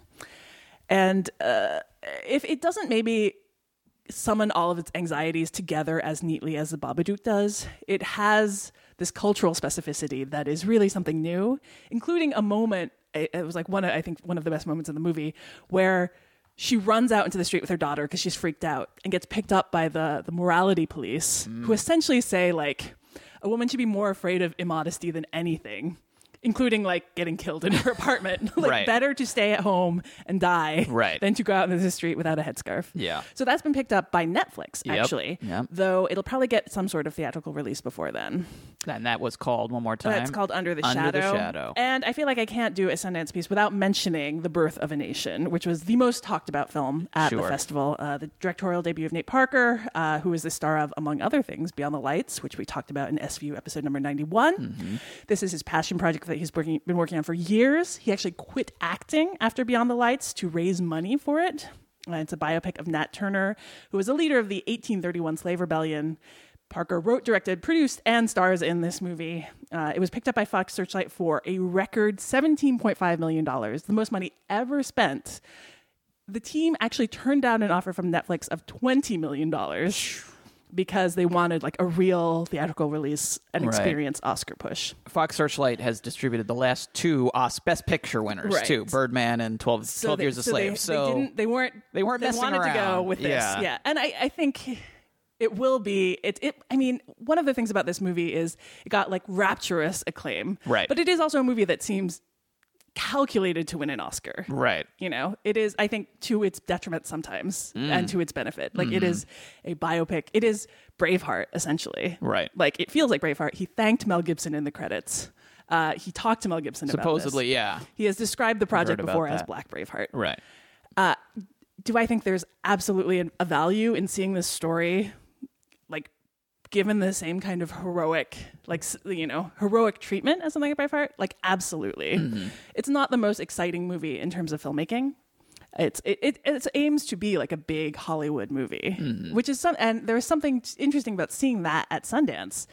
And uh, if it doesn't maybe summon all of its anxieties together as neatly as the Babadook does, it has this cultural specificity that is really something new, including a moment, it was like one, I think one of the best moments in the movie, where she runs out into the street with her daughter because she's freaked out and gets picked up by the, the morality police, mm. who essentially say, like, a woman should be more afraid of immodesty than anything, including like getting killed in her apartment. Like Right. better to stay at home and die Right. than to go out into the street without a headscarf. Yeah. So that's been picked up by Netflix, Yep. actually. Yep. Though it'll probably get some sort of theatrical release before then. And that was called one more time. But it's called Under the Under Shadow. the Shadow. And I feel like I can't do a Sundance piece without mentioning The Birth of a Nation, which was the most talked about film at Sure. the festival. Uh, the directorial debut of Nate Parker, uh, who is the star of, among other things, Beyond the Lights, which we talked about in S V U episode number ninety-one. Mm-hmm. This is his passion project that he's working, been working on for years. He actually quit acting after Beyond the Lights to raise money for it. Uh, it's a biopic of Nat Turner, who was a leader of the eighteen thirty-one slave rebellion. Parker wrote, directed, produced, and stars in this movie. Uh, it was picked up by Fox Searchlight for a record seventeen point five million dollars, the most money ever spent. The team actually turned down an offer from Netflix of twenty million dollars because they wanted like a real theatrical release and Right. experience Oscar push. Fox Searchlight has distributed the last two Os- Best Picture winners, Right. too. Birdman and twelve, So twelve they- Years a so Slave. They, so they, didn't, they weren't. they weren't they messing wanted to go around. with this. Yeah. Yeah, and I, I think it will be. It, it. I mean, one of the things about this movie is it got like rapturous acclaim, Right. But it is also a movie that seems calculated to win an Oscar, Right. You know, it is. I think to its detriment sometimes, Mm. and to its benefit. Like it Mhm. is a biopic. It is Braveheart essentially, Right. Like it feels like Braveheart. He thanked Mel Gibson in the credits. Uh, he talked to Mel Gibson about Supposedly, this. yeah. He has described the I've project heard about before as that. Black Braveheart. Right. Uh, do I think there's absolutely an, a value in seeing this story, like, given the same kind of heroic, like, s- you know, heroic treatment as something like Braveheart? Like, absolutely. Mm-hmm. It's not the most exciting movie in terms of filmmaking. It's it, it it aims to be like a big Hollywood movie, Mm-hmm. which is some, and there's something interesting about seeing that at Sundance,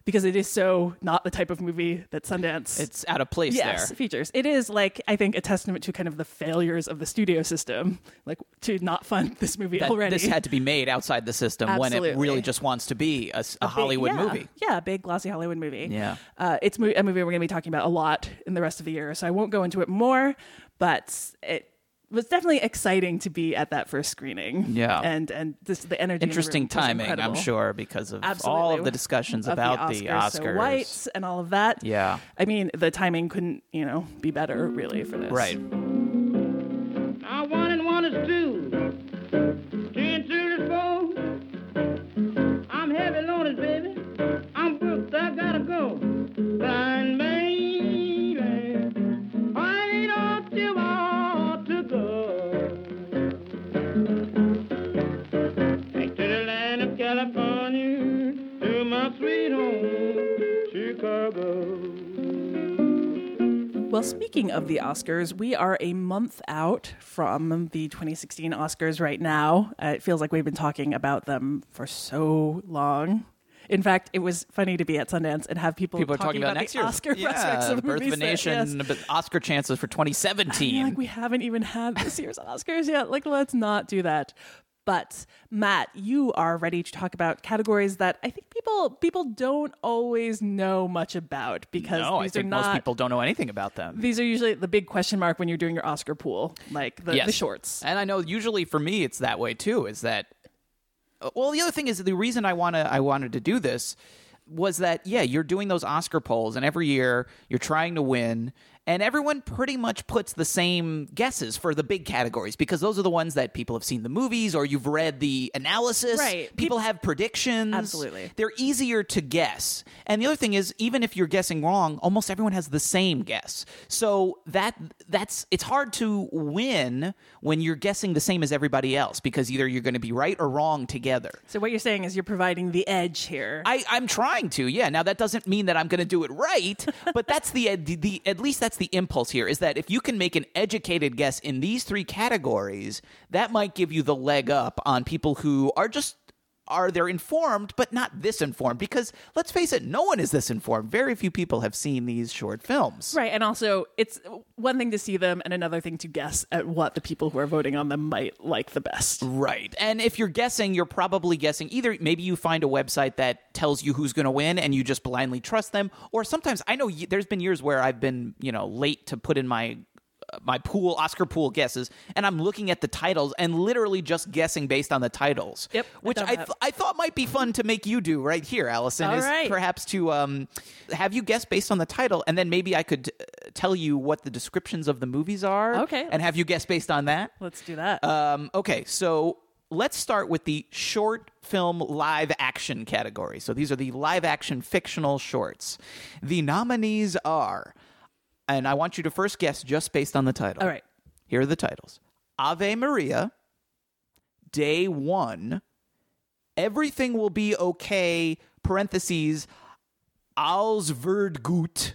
because it is so not the type of movie that Sundance It's out of place yes, there. features. It is like, I think, a testament to kind of the failures of the studio system, like to not fund this movie That already. this had to be made outside the system when it Absolutely. really just wants to be a, s- a A big- Hollywood yeah, movie. Yeah, a big glossy Hollywood movie. Yeah. Uh, it's mo- a movie we're going to be talking about a lot in the rest of the year, so I won't go into it more, but it was definitely exciting to be at that first screening. Yeah. And and this, the energy in the Interesting room was timing, I'm incredible. sure, because of Absolutely. all of the discussions Of about the the Oscars. So white and all of that. Yeah. I mean, the timing couldn't, you know, be better really for this. Right. Now one and one is two. Ten, two is four. I'm heavy loaded, baby. I'm booked. I gotta go. Blind baby, I don't you want to go? Back to the land of California, to my sweet home, Chicago. Well, speaking of the Oscars, we are a month out from the twenty sixteen Oscars right now. Uh, it feels like we've been talking about them for so long. In fact, it was funny to be at Sundance and have people, People are talking about, the next year's Oscar prospects yeah, of Birth of a movies that- Nation, yes. but Oscar chances for twenty I seventeen. feel like we haven't even had this year's Oscars yet. Like, let's not do that. But Matt, you are ready to talk about categories that I think people people don't always know much about because no, I these think are not. most people don't know anything about them. These are usually the big question mark when you're doing your Oscar pool, like the, Yes. the shorts. And I know usually for me it's that way too, is that well, the other thing is the reason I want to I wanted to do this was that yeah, you're doing those Oscar polls and every year you're trying to win and everyone pretty much puts the same guesses for the big categories because those are the ones that people have seen the movies or you've read the analysis. Right. People have predictions. Absolutely. They're easier to guess. And the other thing is, even if you're guessing wrong, almost everyone has the same guess. So that that's it's hard to win when you're guessing the same as everybody else because either you're going to be right or wrong together. So what you're saying is you're providing the edge here. I, I'm trying to, yeah. Now that doesn't mean that I'm going to do it right, but that's the, the the at least that's the impulse here. Is that if you can make an educated guess in these three categories, that might give you the leg up on people who are just are they're informed but not this informed. Because let's face it, no one is this informed. Very few people have seen these short films. Right, and also it's one thing to see them and another thing to guess at what the people who are voting on them might like the best. Right. And if you're guessing, you're probably guessing either maybe you find a website that tells you who's going to win and you just blindly trust them, or sometimes I know y- there's been years where I've been, you know, late to put in my uh, my pool Oscar pool guesses and I'm looking at the titles and literally just guessing based on the titles. Yep. Which I th- I thought might be fun to make you do right here, Allison. All is right. perhaps to um have you guess based on the title and then maybe I could uh, tell you what the descriptions of the movies are. Okay. And have you guess based on that? Let's do that. Um, okay, so let's start with the short film live action category. So these are the live action fictional shorts. The nominees are, and I want you to first guess just based on the title. All right. Here are the titles. Ave Maria, Day One, Everything Will Be Okay, parentheses, Alles wird gut,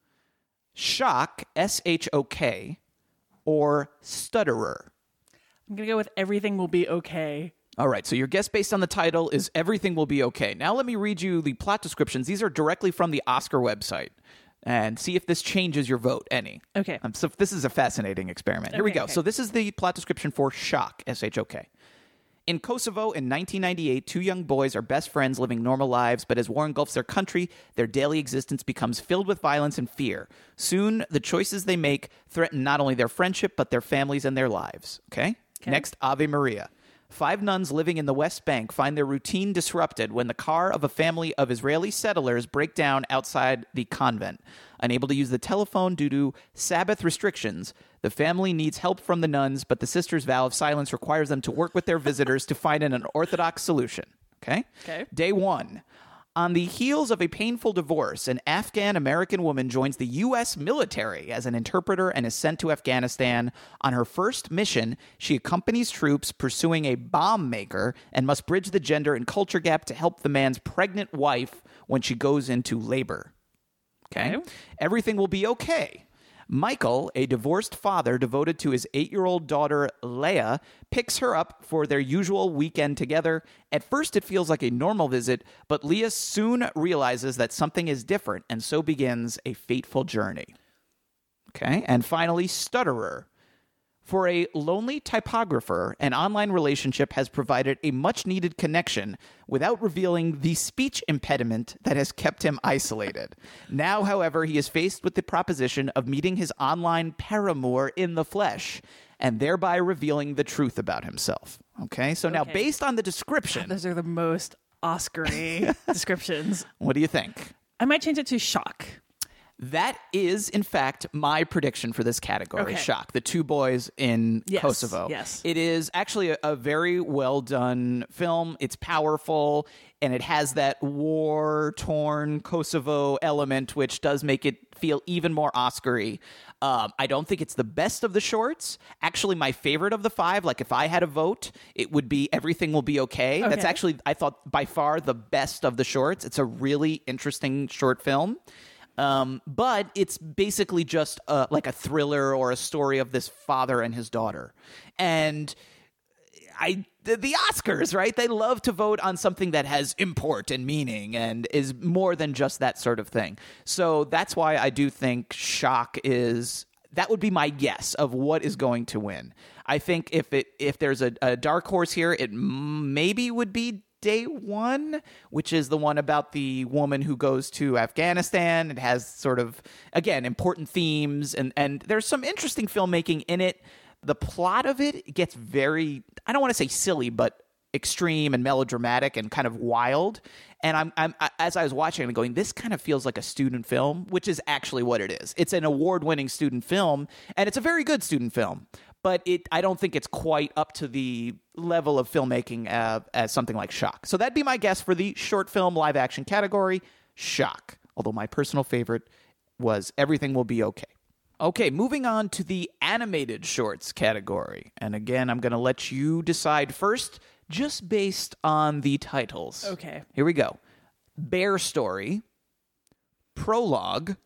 Shock, S H O K, or Stutterer. I'm going to go with Everything Will Be Okay. All right, so your guess based on the title is Everything Will Be Okay. Now let me read you the plot descriptions. These are directly from the Oscar website. And see if this changes your vote any. Okay. Um, so this is a fascinating experiment. Here we Okay, go. okay. So this is the plot description for Shock, S H O K. In Kosovo in nineteen ninety-eight, two young boys are best friends living normal lives, but as war engulfs their country, their daily existence becomes filled with violence and fear. Soon, the choices they make threaten not only their friendship, but their families and their lives. Okay? Okay. Next, Ave Maria. Five nuns living in the West Bank find their routine disrupted when the car of a family of Israeli settlers break down outside the convent. Unable to use the telephone due to Sabbath restrictions, the family needs help from the nuns, but the sisters' vow of silence requires them to work with their visitors to find an orthodox solution. Okay? Okay. Day one. On the heels of a painful divorce, an Afghan-American woman joins the U S military as an interpreter and is sent to Afghanistan. On her first mission, she accompanies troops pursuing a bomb maker and must bridge the gender and culture gap to help the man's pregnant wife when she goes into labor. Okay? Okay. Everything Will Be Okay. Michael, a divorced father devoted to his eight-year-old daughter, Leia, picks her up for their usual weekend together. At first, it feels like a normal visit, but Leah soon realizes that something is different, and so begins a fateful journey. Okay, and finally, Stutterer. For a lonely typographer, an online relationship has provided a much-needed connection without revealing the speech impediment that has kept him isolated. Now, however, he is faced with the proposition of meeting his online paramour in the flesh, and thereby revealing the truth about himself. Okay, so now Okay. based on the description... Those are the most Oscar-y descriptions. What do you think? I might change it to shock. That is, in fact, my prediction for this category, Okay. Shock. The two boys in Yes, Kosovo. yes. It is actually a, a very well-done film. It's powerful, and it has that war-torn Kosovo element, which does make it feel even more Oscar-y. Um, I don't think it's the best of the shorts. Actually, my favorite of the five, like if I had a vote, it would be Everything Will Be Okay. Okay. That's actually, I thought, by far the best of the shorts. It's a really interesting short film. Um, but it's basically just uh, like a thriller or a story of this father and his daughter. And I the, the Oscars, right? They love to vote on something that has import and meaning and is more than just that sort of thing. So that's why I do think Shock is... That would be my guess of what is going to win. I think if it if there's a, a dark horse here, it m- maybe would be Day One, which is the one about the woman who goes to Afghanistan. It has sort of, again, important themes, and, and there's some interesting filmmaking in it. The plot of it gets very, I don't want to say silly, but extreme and melodramatic and kind of wild. And I'm, I'm as I was watching it, I'm going, this kind of feels like a student film, which is actually what it is. It's an award-winning student film, and it's a very good student film. But it, I don't think it's quite up to the level of filmmaking uh, as something like Shock. So that'd be my guess for the short film live action category, Shock. Although my personal favorite was Everything Will Be Okay. Okay, moving on to the animated shorts category. And again, I'm going to let you decide first, just based on the titles. Okay. Here we go. Bear Story, Prologue,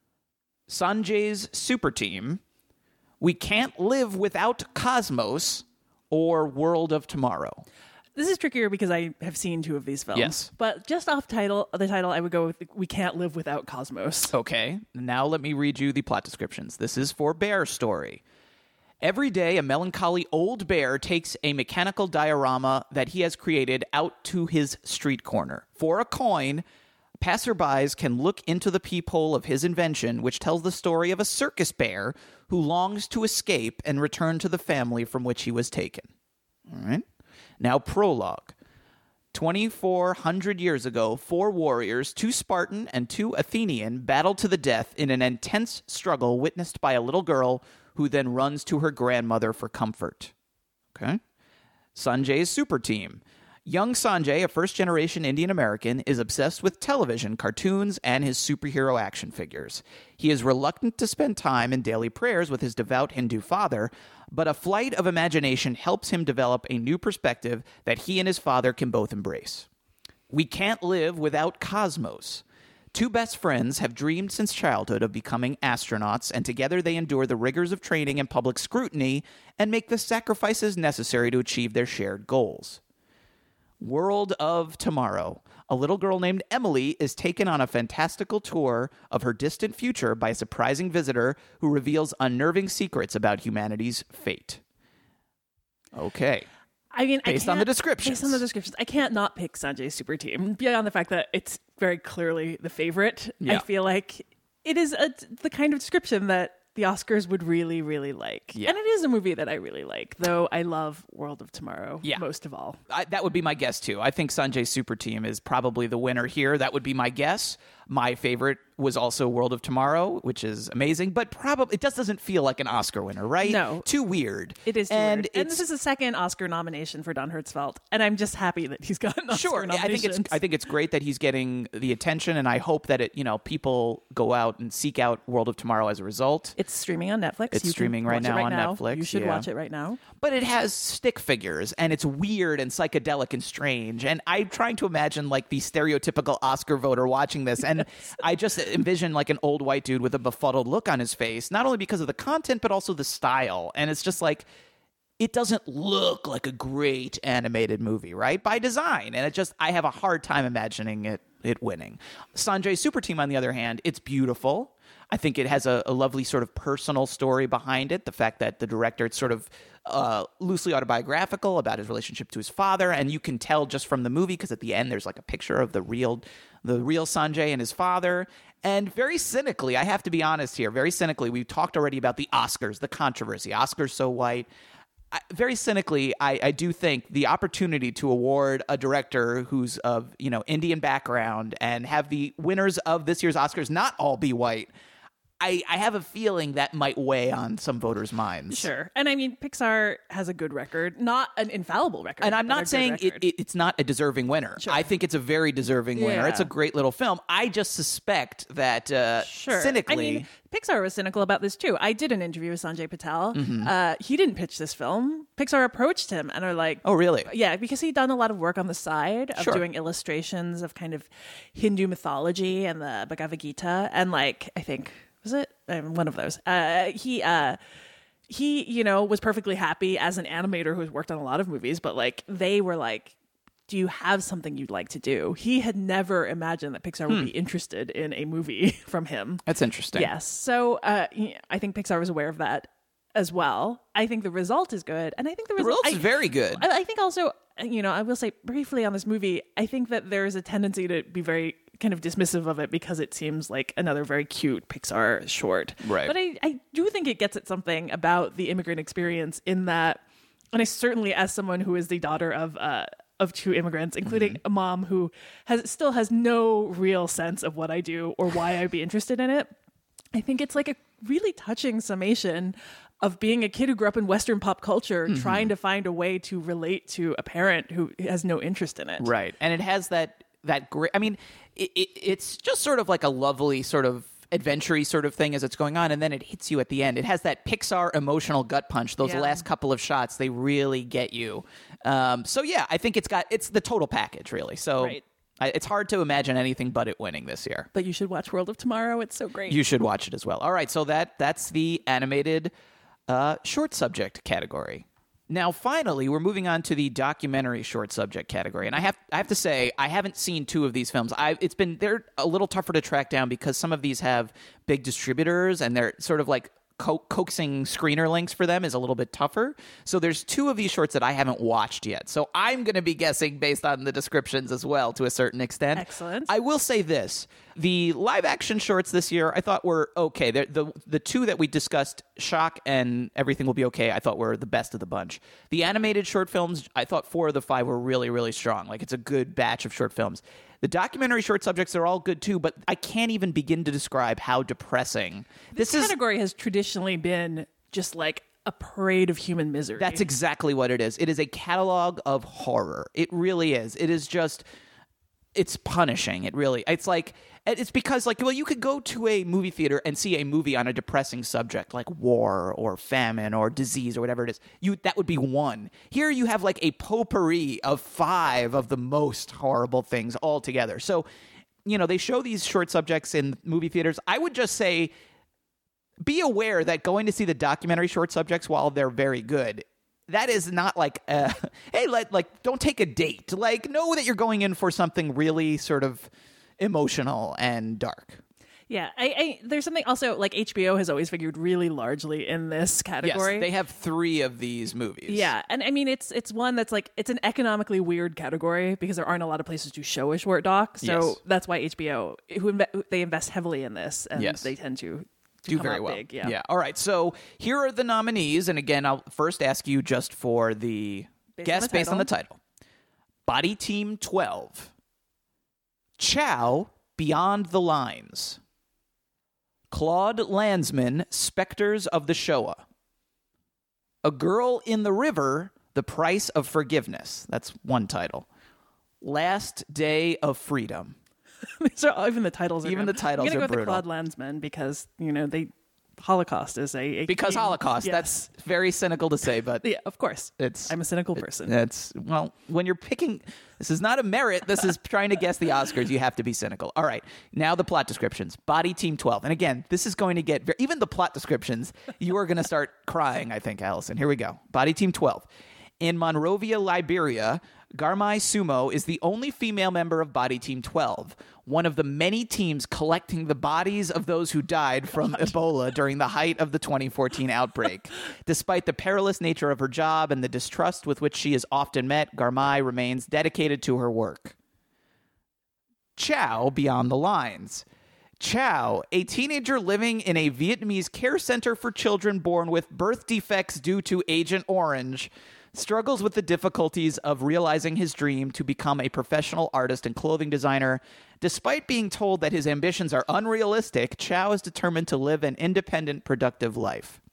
Sanjay's Super Team, We Can't Live Without Cosmos, or World of Tomorrow. This is trickier because I have seen two of these films. Yes. But just off title, the title, I would go with We Can't Live Without Cosmos. Okay, now let me read you the plot descriptions. This is for Bear Story. Every day, a melancholy old bear takes a mechanical diorama that he has created out to his street corner. For a coin, passerbys can look into the peephole of his invention, which tells the story of a circus bear who longs to escape and return to the family from which he was taken. All right. Now, prologue. twenty-four hundred years ago, four warriors, two Spartan and two Athenian, battled to the death in an intense struggle witnessed by a little girl who then runs to her grandmother for comfort. Okay. Sanjay's Super Team. Young Sanjay, a first-generation Indian American, is obsessed with television, cartoons, and his superhero action figures. He is reluctant to spend time in daily prayers with his devout Hindu father, but a flight of imagination helps him develop a new perspective that he and his father can both embrace. We Can't Live Without Cosmos. Two best friends have dreamed since childhood of becoming astronauts, and together they endure the rigors of training and public scrutiny and make the sacrifices necessary to achieve their shared goals. World of Tomorrow. A little girl named Emily is taken on a fantastical tour of her distant future by a surprising visitor who reveals unnerving secrets about humanity's fate. Okay. I mean, based I on the can't- descriptions. Based on the descriptions, I can't not pick Sanjay's Super Team beyond the fact that it's very clearly the favorite. Yeah. I feel like it is a, the kind of description that the Oscars would really, really like. Yeah. And it is a movie that I really like, though I love World of Tomorrow Yeah. most of all. I, that would be my guess, too. I think Sanjay's Super Team is probably the winner here. That would be my guess. My favorite was also World of Tomorrow, which is amazing, but probably it just doesn't feel like an Oscar winner, right? No. Too weird. It is too and weird. And it's- this is the second Oscar nomination for Don Hertzfeldt, and I'm just happy that he's gotten Oscar Sure, I think nominations. it's I think it's great that he's getting the attention, and I hope that it you know people go out and seek out World of Tomorrow as a result. It's streaming on Netflix. It's You can streaming right watch it now right on now. Netflix. You should yeah. watch it right now. But it has stick figures, and it's weird and psychedelic and strange. And I'm trying to imagine like the stereotypical Oscar voter watching this, And I just envision like an old white dude with a befuddled look on his face, not only because of the content, but also the style. And it's just like, it doesn't look like a great animated movie, right? By design. And it just, I have a hard time imagining it it winning. Sanjay's Super Team, on the other hand, it's beautiful. I think it has a, a lovely sort of personal story behind it. The fact that the director, it's sort of uh, loosely autobiographical about his relationship to his father. And you can tell just from the movie, because at the end there's like a picture of the real, the real Sanjay and his father. And very cynically, I have to be honest here, very cynically, we talked already about the Oscars, the controversy. Oscars so white. I, very cynically, I, I do think the opportunity to award a director who's of, you know, Indian background and have the winners of this year's Oscars not all be white, I, I have a feeling that might weigh on some voters' minds. Sure. And I mean, Pixar has a good record, not an infallible record. And I'm but a not good saying it, record. it, it's not a deserving winner. Sure. I think it's a very deserving winner. Yeah. It's a great little film. I just suspect that uh, Sure. cynically... I mean, Pixar was cynical about this too. I did an interview with Sanjay Patel. Mhm. Uh, he didn't pitch this film. Pixar approached him and are like, oh, really? Yeah, because he'd done a lot of work on the side of Sure. doing illustrations of kind of Hindu mythology and the Bhagavad Gita. And like, I think, was it? Um, one of those. Uh, he, uh, he, you know, was perfectly happy as an animator who's worked on a lot of movies, but like, they were like, do you have something you'd like to do? He had never imagined that Pixar would Hmm. be interested in a movie from him. That's interesting. Yes. So uh, yeah, I think Pixar was aware of that as well. I think the result is good. And I think the, The result result is very good. I, I think also, you know, I will say briefly on this movie, I think that there's a tendency to be very kind of dismissive of it because it seems like another very cute Pixar short. Right. But I, I do think it gets at something about the immigrant experience in that, and I certainly, as someone who is the daughter of uh, of two immigrants, including Mm-hmm. a mom who has still has no real sense of what I do or why I'd be interested in it, I think it's like a really touching summation of being a kid who grew up in Western pop culture, Mhm. trying to find a way to relate to a parent who has no interest in it. Right. And it has that that great, I mean, it, it, it's just sort of like a lovely sort of adventure-y sort of thing as it's going on, and then it hits you at the end. It has that Pixar emotional gut punch. Those Yeah. last couple of shots, they really get you. Um, so yeah, I think it's got, it's the total package, really. So Right. I, it's hard to imagine anything but it winning this year. But you should watch World of Tomorrow. It's so great. You should watch it as well. All right, so that that's the animated uh, short subject category. Now, finally, we're moving on to the documentary short subject category, and I have I have to say I haven't seen two of these films. I it's been they're a little tougher to track down because some of these have big distributors, and they're sort of like co- coaxing screener links for them is a little bit tougher. So there's two of these shorts that I haven't watched yet. So I'm going to be guessing based on the descriptions as well to a certain extent. Excellent. I will say this. The live action shorts this year I thought were okay. They're, the the two that we discussed, Shock and Everything Will Be Okay, I thought were the best of the bunch. The animated short films, I thought four of the five were really, really strong. Like it's a good batch of short films. The documentary short subjects are all good too, but I can't even begin to describe how depressing. This, This is category has traditionally been just like a parade of human misery. That's exactly what it is. It is a catalog of horror. It really is. It is just, it's punishing. It really, it's like, it's because like, well, you could go to a movie theater and see a movie on a depressing subject like war or famine or disease or whatever it is. You, that would be one. Here you have like a potpourri of five of the most horrible things all together. So, you know, they show these short subjects in movie theaters. I would just say, be aware that going to see the documentary short subjects, while they're very good, that is not like, uh, hey, let, like, don't take a date. Like, know that you're going in for something really sort of emotional and dark. Yeah, I, I there's something also like H B O has always figured really largely in this category. Yes, they have three of these movies. Yeah, and I mean it's it's one that's like it's an economically weird category because there aren't a lot of places to show a short doc. So Yes. that's why H B O who inve- they invest heavily in this, and Yes. they tend to, to do come very out well. Big. Yeah. All right. So here are the nominees, and again, I'll first ask you just for the Based guess on the based on the title. title. Body Team twelve, Chow Beyond the Lines, Claude Lanzmann, Spectres of the Shoah, A Girl in the River, The Price of Forgiveness. That's one title. Last Day of Freedom. so even the titles are Even good. the titles I'm gonna are go brutal. with the Claude Lanzmann because you know they Holocaust is a, a because key, Holocaust. Yes. That's very cynical to say, but yeah, of course. It's I'm a cynical person. It's well, when you're picking, this is not a merit. This is trying to guess the Oscars. You have to be cynical. All right, now the plot descriptions. Body Team twelve, and again, this is going to get very, even the plot descriptions. You are going to start crying, I think, Allison. Here we go. Body Team twelve. In Monrovia, Liberia, Garmai Sumo is the only female member of Body Team twelve, one of the many teams collecting the bodies of those who died from Ebola during the height of the twenty fourteen outbreak. Despite the perilous nature of her job and the distrust with which she is often met, Garmai remains dedicated to her work. Chow Beyond the Lines. Chow, a teenager living in a Vietnamese care center for children born with birth defects due to Agent Orange, struggles with the difficulties of realizing his dream to become a professional artist and clothing designer. Despite being told that his ambitions are unrealistic, Chow is determined to live an independent, productive life.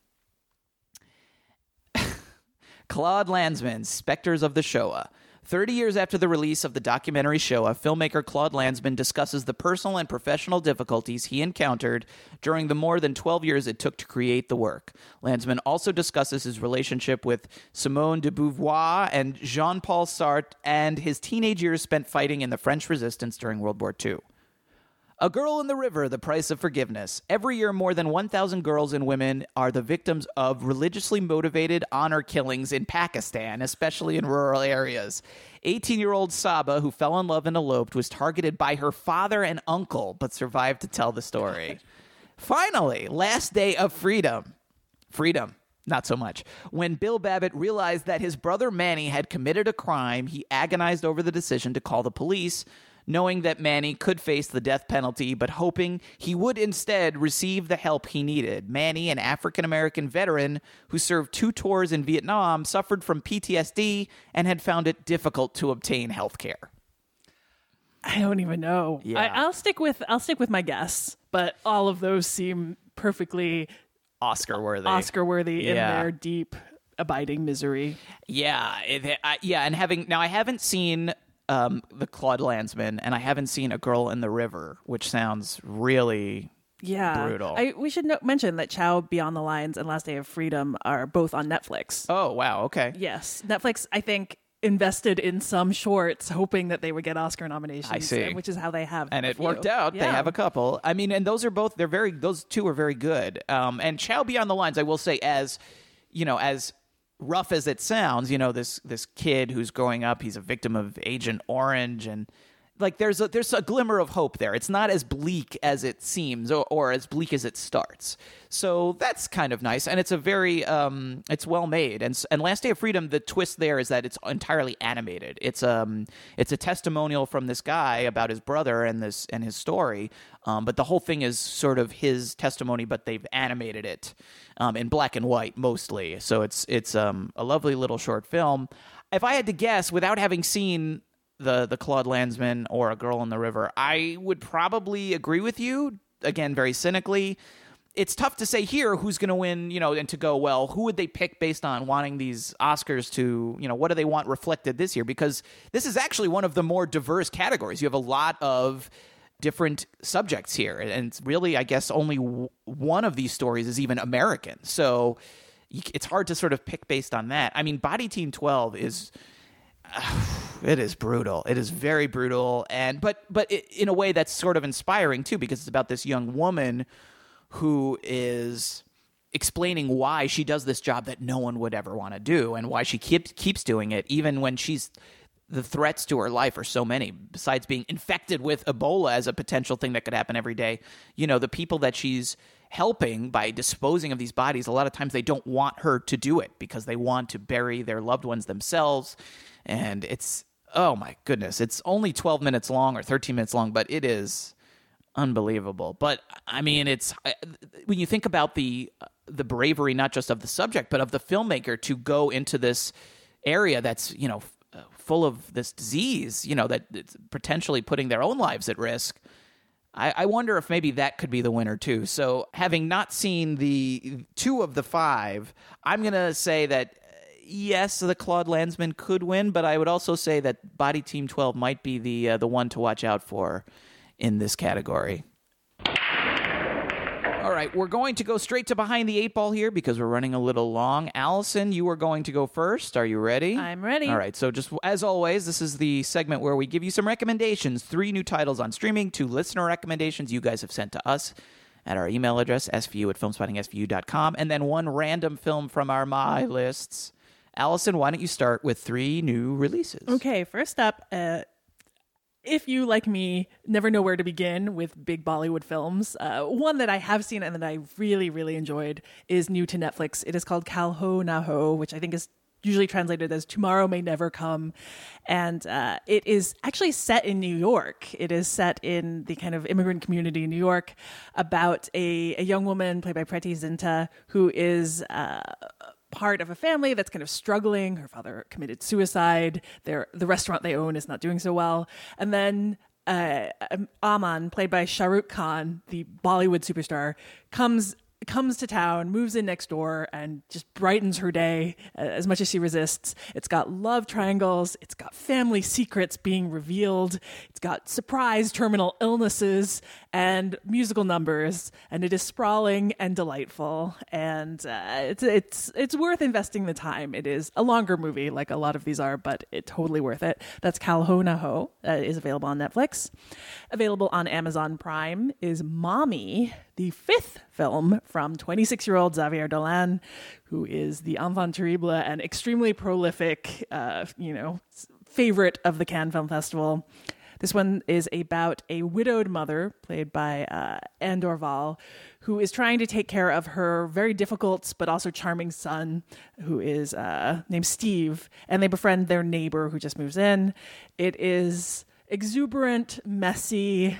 Claude Lanzmann, Spectres of the Shoah. Thirty years after the release of the documentary Shoah, filmmaker Claude Lanzmann discusses the personal and professional difficulties he encountered during the more than twelve years it took to create the work. Lanzmann also discusses his relationship with Simone de Beauvoir and Jean-Paul Sartre and his teenage years spent fighting in the French resistance during World War Two. A Girl in the River, The Price of Forgiveness. Every year, more than one thousand girls and women are the victims of religiously motivated honor killings in Pakistan, especially in rural areas. eighteen-year-old Saba, who fell in love and eloped, was targeted by her father and uncle, but survived to tell the story. Finally, Last Day of Freedom. Freedom. Not so much. When Bill Babbitt realized that his brother Manny had committed a crime, he agonized over the decision to call the police, knowing that Manny could face the death penalty, but hoping he would instead receive the help he needed. Manny, an African-American veteran who served two tours in Vietnam, suffered from P T S D and had found it difficult to obtain health care. I don't even know. Yeah. I, I'll stick with I'll stick with my guess, but all of those seem perfectly Oscar worthy. Oscar worthy in Yeah. their deep, abiding misery. Yeah, it, I, yeah, and having now I haven't seen um, the Claude Lanzmann, and I haven't seen A Girl in the River, which sounds really Yeah, brutal. I, we should no- mention that Chow Beyond the Lines and Last Day of Freedom are both on Netflix. Oh wow, okay. Yes, Netflix, I think, invested in some shorts, hoping that they would get Oscar nominations. I see. Which is how they have, And a it few. worked out. Yeah. They have a couple. I mean, and those are both. They're very. Those two are very good. Um, and Chow Beyond the Lines, I will say, as you know, as rough as it sounds, you know, this this kid who's growing up, he's a victim of Agent Orange, and like there's a there's a glimmer of hope there. It's not as bleak as it seems, or, or as bleak as it starts. So that's kind of nice, and it's a very um, it's well made. And and Last Day of Freedom, the twist there is that it's entirely animated. It's um it's a testimonial from this guy about his brother and this and his story. Um, but the whole thing is sort of his testimony, but they've animated it um, in black and white mostly. So it's it's um, a lovely little short film. If I had to guess, without having seen the the Claude Lanzmann or A Girl in the River, I would probably agree with you. Again, very cynically. It's tough to say here who's going to win, you know, and to go, well, who would they pick based on wanting these Oscars to, you know, what do they want reflected this year? Because this is actually one of the more diverse categories. You have a lot of different subjects here. And it's really, I guess, only w- one of these stories is even American. So you, it's hard to sort of pick based on that. I mean, Body Team twelve is... Uh, it is brutal. It is very brutal. And but but it, in a way that's sort of inspiring, too, because it's about this young woman who is explaining why she does this job that no one would ever want to do and why she keeps keeps doing it, even when she's the threats to her life are so many. Besides being infected with Ebola as a potential thing that could happen every day, you know, the people that she's helping by disposing of these bodies, a lot of times they don't want her to do it because they want to bury their loved ones themselves. And it's, oh my goodness, it's only twelve minutes long or thirteen minutes long, but it is unbelievable. But I mean, it's when you think about the the bravery, not just of the subject, but of the filmmaker to go into this area that's, you know, full of this disease, you know, that it's potentially putting their own lives at risk. I, I wonder if maybe that could be the winner too. So having not seen the two of the five, I'm going to say that yes, the Claude Lanzmann could win, but I would also say that Body Team twelve might be the uh, the one to watch out for in this category. All All right, we're going to go straight to Behind the Eight Ball here because we're running a little long. Allison, you are going to go first. Are you ready? I'm ready. All right, so just as always, this is the segment where we give you some recommendations, three new titles on streaming, two listener recommendations you guys have sent to us at our email address, s v u at filmspotting s v u dot com, and then one random film from our My Lists. Allison, why don't you start with three new releases? Okay, first up, uh, if you, like me, never know where to begin with big Bollywood films, uh, one that I have seen and that I really, really enjoyed is new to Netflix. It is called Kal Ho Na Ho, which I think is usually translated as Tomorrow May Never Come. And uh, it is actually set in New York. It is set in the kind of immigrant community in New York about a, a young woman played by Preeti Zinta who is uh, part of a family that's kind of struggling. Her father committed suicide. Their, the restaurant they own is not doing so well. And then uh, Aman, played by Shah Rukh Khan, the Bollywood superstar, comes comes to town, moves in next door, and just brightens her day uh, as much as she resists. It's got love triangles. It's got family secrets being revealed. It's got surprise terminal illnesses and musical numbers. And it is sprawling and delightful. And uh, it's it's it's worth investing the time. It is a longer movie, like a lot of these are, but it's totally worth it. That's Kal Ho Na Ho. Uh, is available on Netflix. Available on Amazon Prime is Mommy, the fifth film from twenty-six-year-old Xavier Dolan, who is the enfant terrible and extremely prolific, uh, you know, favorite of the Cannes Film Festival. This one is about a widowed mother, played by uh, Anne Dorval, who is trying to take care of her very difficult but also charming son, who is uh, named Steve, and they befriend their neighbor who just moves in. It is exuberant, messy,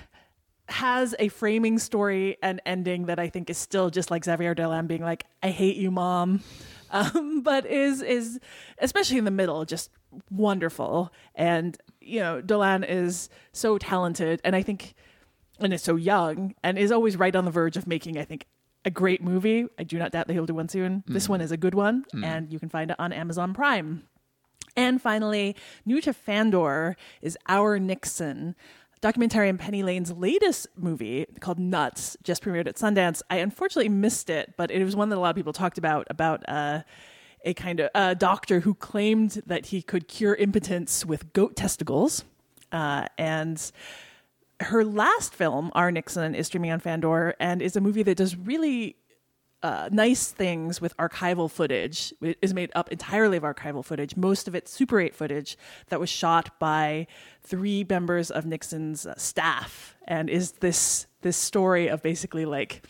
has a framing story and ending that I think is still just like Xavier Dolan being like, I hate you, Mom. Um, but is, is especially in the middle, just wonderful. And, you know, Dolan is so talented and I think, and is so young and is always right on the verge of making, I think, a great movie. I do not doubt that he'll do one soon. Mm. This one is a good one mm. and you can find it on Amazon Prime. And finally, new to Fandor is Our Nixon, documentarian Penny Lane's latest movie called Nuts, just premiered at Sundance. I unfortunately missed it, but it was one that a lot of people talked about, about uh, a kind of uh, doctor who claimed that he could cure impotence with goat testicles. Uh, and her last film, Our Nixon, is streaming on Fandor and is a movie that does really Uh, nice things with archival footage. It is made up entirely of archival footage, most of it Super eight footage that was shot by three members of Nixon's uh, staff, and is this this story of basically like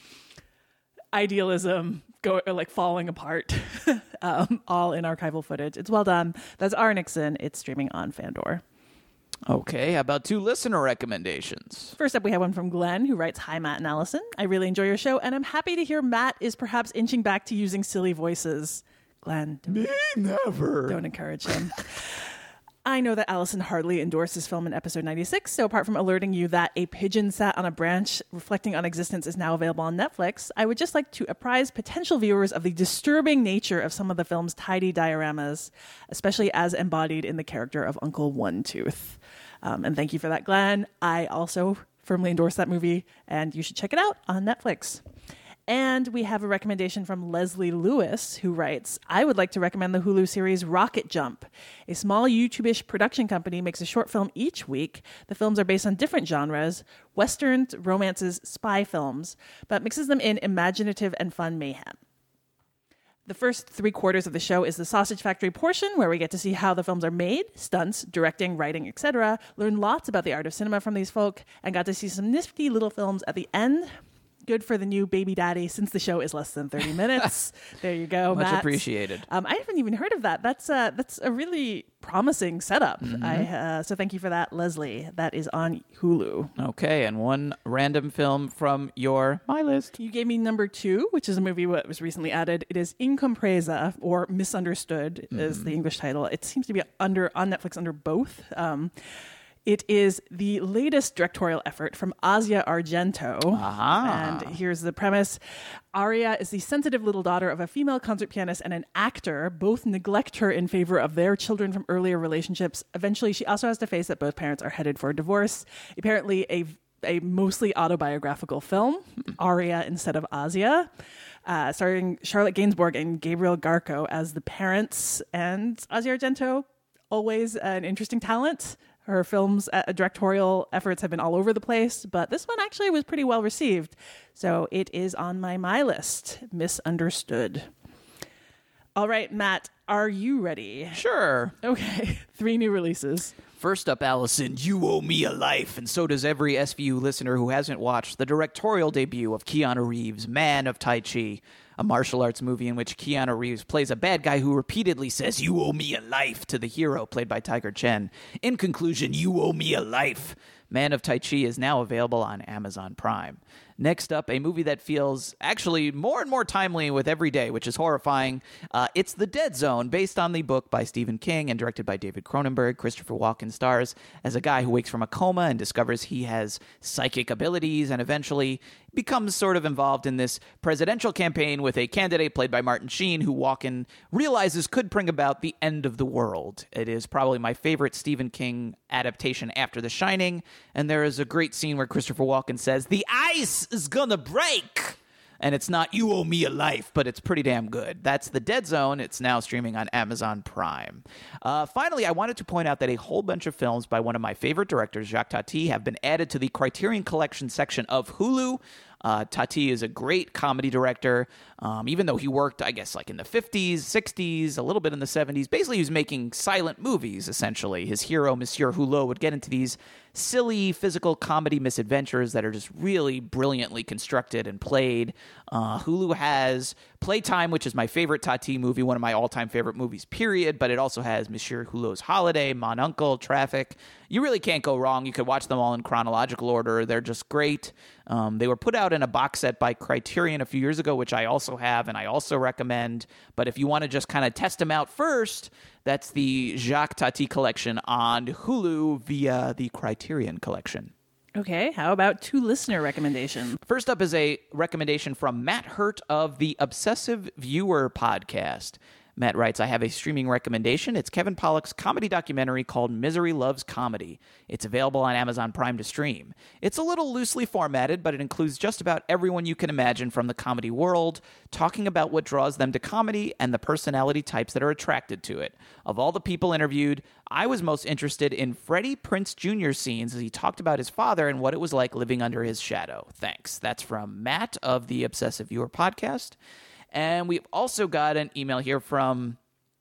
idealism go or like falling apart, um, all in archival footage. It's well done. That's Our Nixon. It's streaming on Fandor. Okay, how about two listener recommendations? First up, we have one from Glenn, who writes, Hi, Matt and Allison. I really enjoy your show, and I'm happy to hear Matt is perhaps inching back to using silly voices. Glenn, don't, Me never. Don't encourage him. I know that Allison hardly endorsed this film in episode ninety-six, so apart from alerting you that A Pigeon Sat on a Branch Reflecting on Existence is now available on Netflix, I would just like to apprise potential viewers of the disturbing nature of some of the film's tidy dioramas, especially as embodied in the character of Uncle One Tooth. Um, and thank you for that, Glenn. I also firmly endorse that movie, and you should check it out on Netflix. And we have a recommendation from Leslie Lewis, who writes, I would like to recommend the Hulu series Rocket Jump. A small YouTube-ish production company makes a short film each week. The films are based on different genres, westerns, romances, spy films, but mixes them in imaginative and fun mayhem. The first three quarters of the show is the Sausage Factory portion, where we get to see how the films are made, stunts, directing, writing, et cetera, learn lots about the art of cinema from these folk, and got to see some nifty little films at the end. Good for the new baby daddy, since the show is less than thirty minutes. There you go, Much Matt. appreciated. Um, I haven't even heard of that. That's uh, that's a really promising setup. Mm-hmm. I uh, so thank you for that, Leslie. That is on Hulu. Okay, and one random film from your My List. You gave me number two, which is a movie that was recently added. It is Incompresa, or Misunderstood, mm-hmm. is the English title. It seems to be under on Netflix under both. Um, It is the latest directorial effort from Asia Argento. Aha. And here's the premise. Aria is the sensitive little daughter of a female concert pianist and an actor. Both neglect her in favor of their children from earlier relationships. Eventually, she also has to face that both parents are headed for a divorce. Apparently, a a mostly autobiographical film, Aria instead of Asia, uh, starring Charlotte Gainsbourg and Gabriel Garco as the parents, and Asia Argento, always an interesting talent. Her films, uh, directorial efforts have been all over the place, but this one actually was pretty well received. So it is on my my list, Misunderstood. All right, Matt, are you ready? Sure. Okay, three new releases. First up, Allison, You Owe Me a Life, and so does every S V U listener who hasn't watched the directorial debut of Keanu Reeves' Man of Tai Chi, a martial arts movie in which Keanu Reeves plays a bad guy who repeatedly says, "You owe me a life," to the hero, played by Tiger Chen. In conclusion, you owe me a life. Man of Tai Chi is now available on Amazon Prime. Next up, a movie that feels actually more and more timely with every day, which is horrifying. Uh, it's The Dead Zone, based on the book by Stephen King and directed by David Cronenberg. Christopher Walken stars as a guy who wakes from a coma and discovers he has psychic abilities and eventually becomes sort of involved in this presidential campaign with a candidate played by Martin Sheen who Walken realizes could bring about the end of the world. It is probably my favorite Stephen King adaptation after The Shining, and there is a great scene where Christopher Walken says, "The ice is gonna break!" And it's not "You Owe Me a Life," but it's pretty damn good. That's The Dead Zone. It's now streaming on Amazon Prime. Uh, finally, I wanted to point out that a whole bunch of films by one of my favorite directors, Jacques Tati, have been added to the Criterion Collection section of Hulu. Uh, Tati is a great comedy director, um, even though he worked, I guess, like in the fifties, sixties, a little bit in the seventies. Basically, he was making silent movies, essentially. His hero, Monsieur Hulot, would get into these silly physical comedy misadventures that are just really brilliantly constructed and played. Uh, Hulu has Playtime, which is my favorite Tati movie, one of my all-time favorite movies, period, but it also has Monsieur Hulot's Holiday, Mon Uncle, Traffic. You really can't go wrong. You could watch them all in chronological order. They're just great. Um, they were put out in a box set by Criterion a few years ago, which I also have and I also recommend. But if you want to just kind of test them out first, that's the Jacques Tati collection on Hulu via the Criterion Collection. Okay, how about two listener recommendations? First up is a recommendation from Matt Hurt of the Obsessive Viewer podcast. Matt writes, I have a streaming recommendation. It's Kevin Pollak's comedy documentary called Misery Loves Comedy. It's available on Amazon Prime to stream. It's a little loosely formatted, but it includes just about everyone you can imagine from the comedy world, talking about what draws them to comedy and the personality types that are attracted to it. Of all the people interviewed, I was most interested in Freddie Prinze Junior's scenes as he talked about his father and what it was like living under his shadow. Thanks. That's from Matt of the Obsessive Viewer podcast. And we've also got an email here from,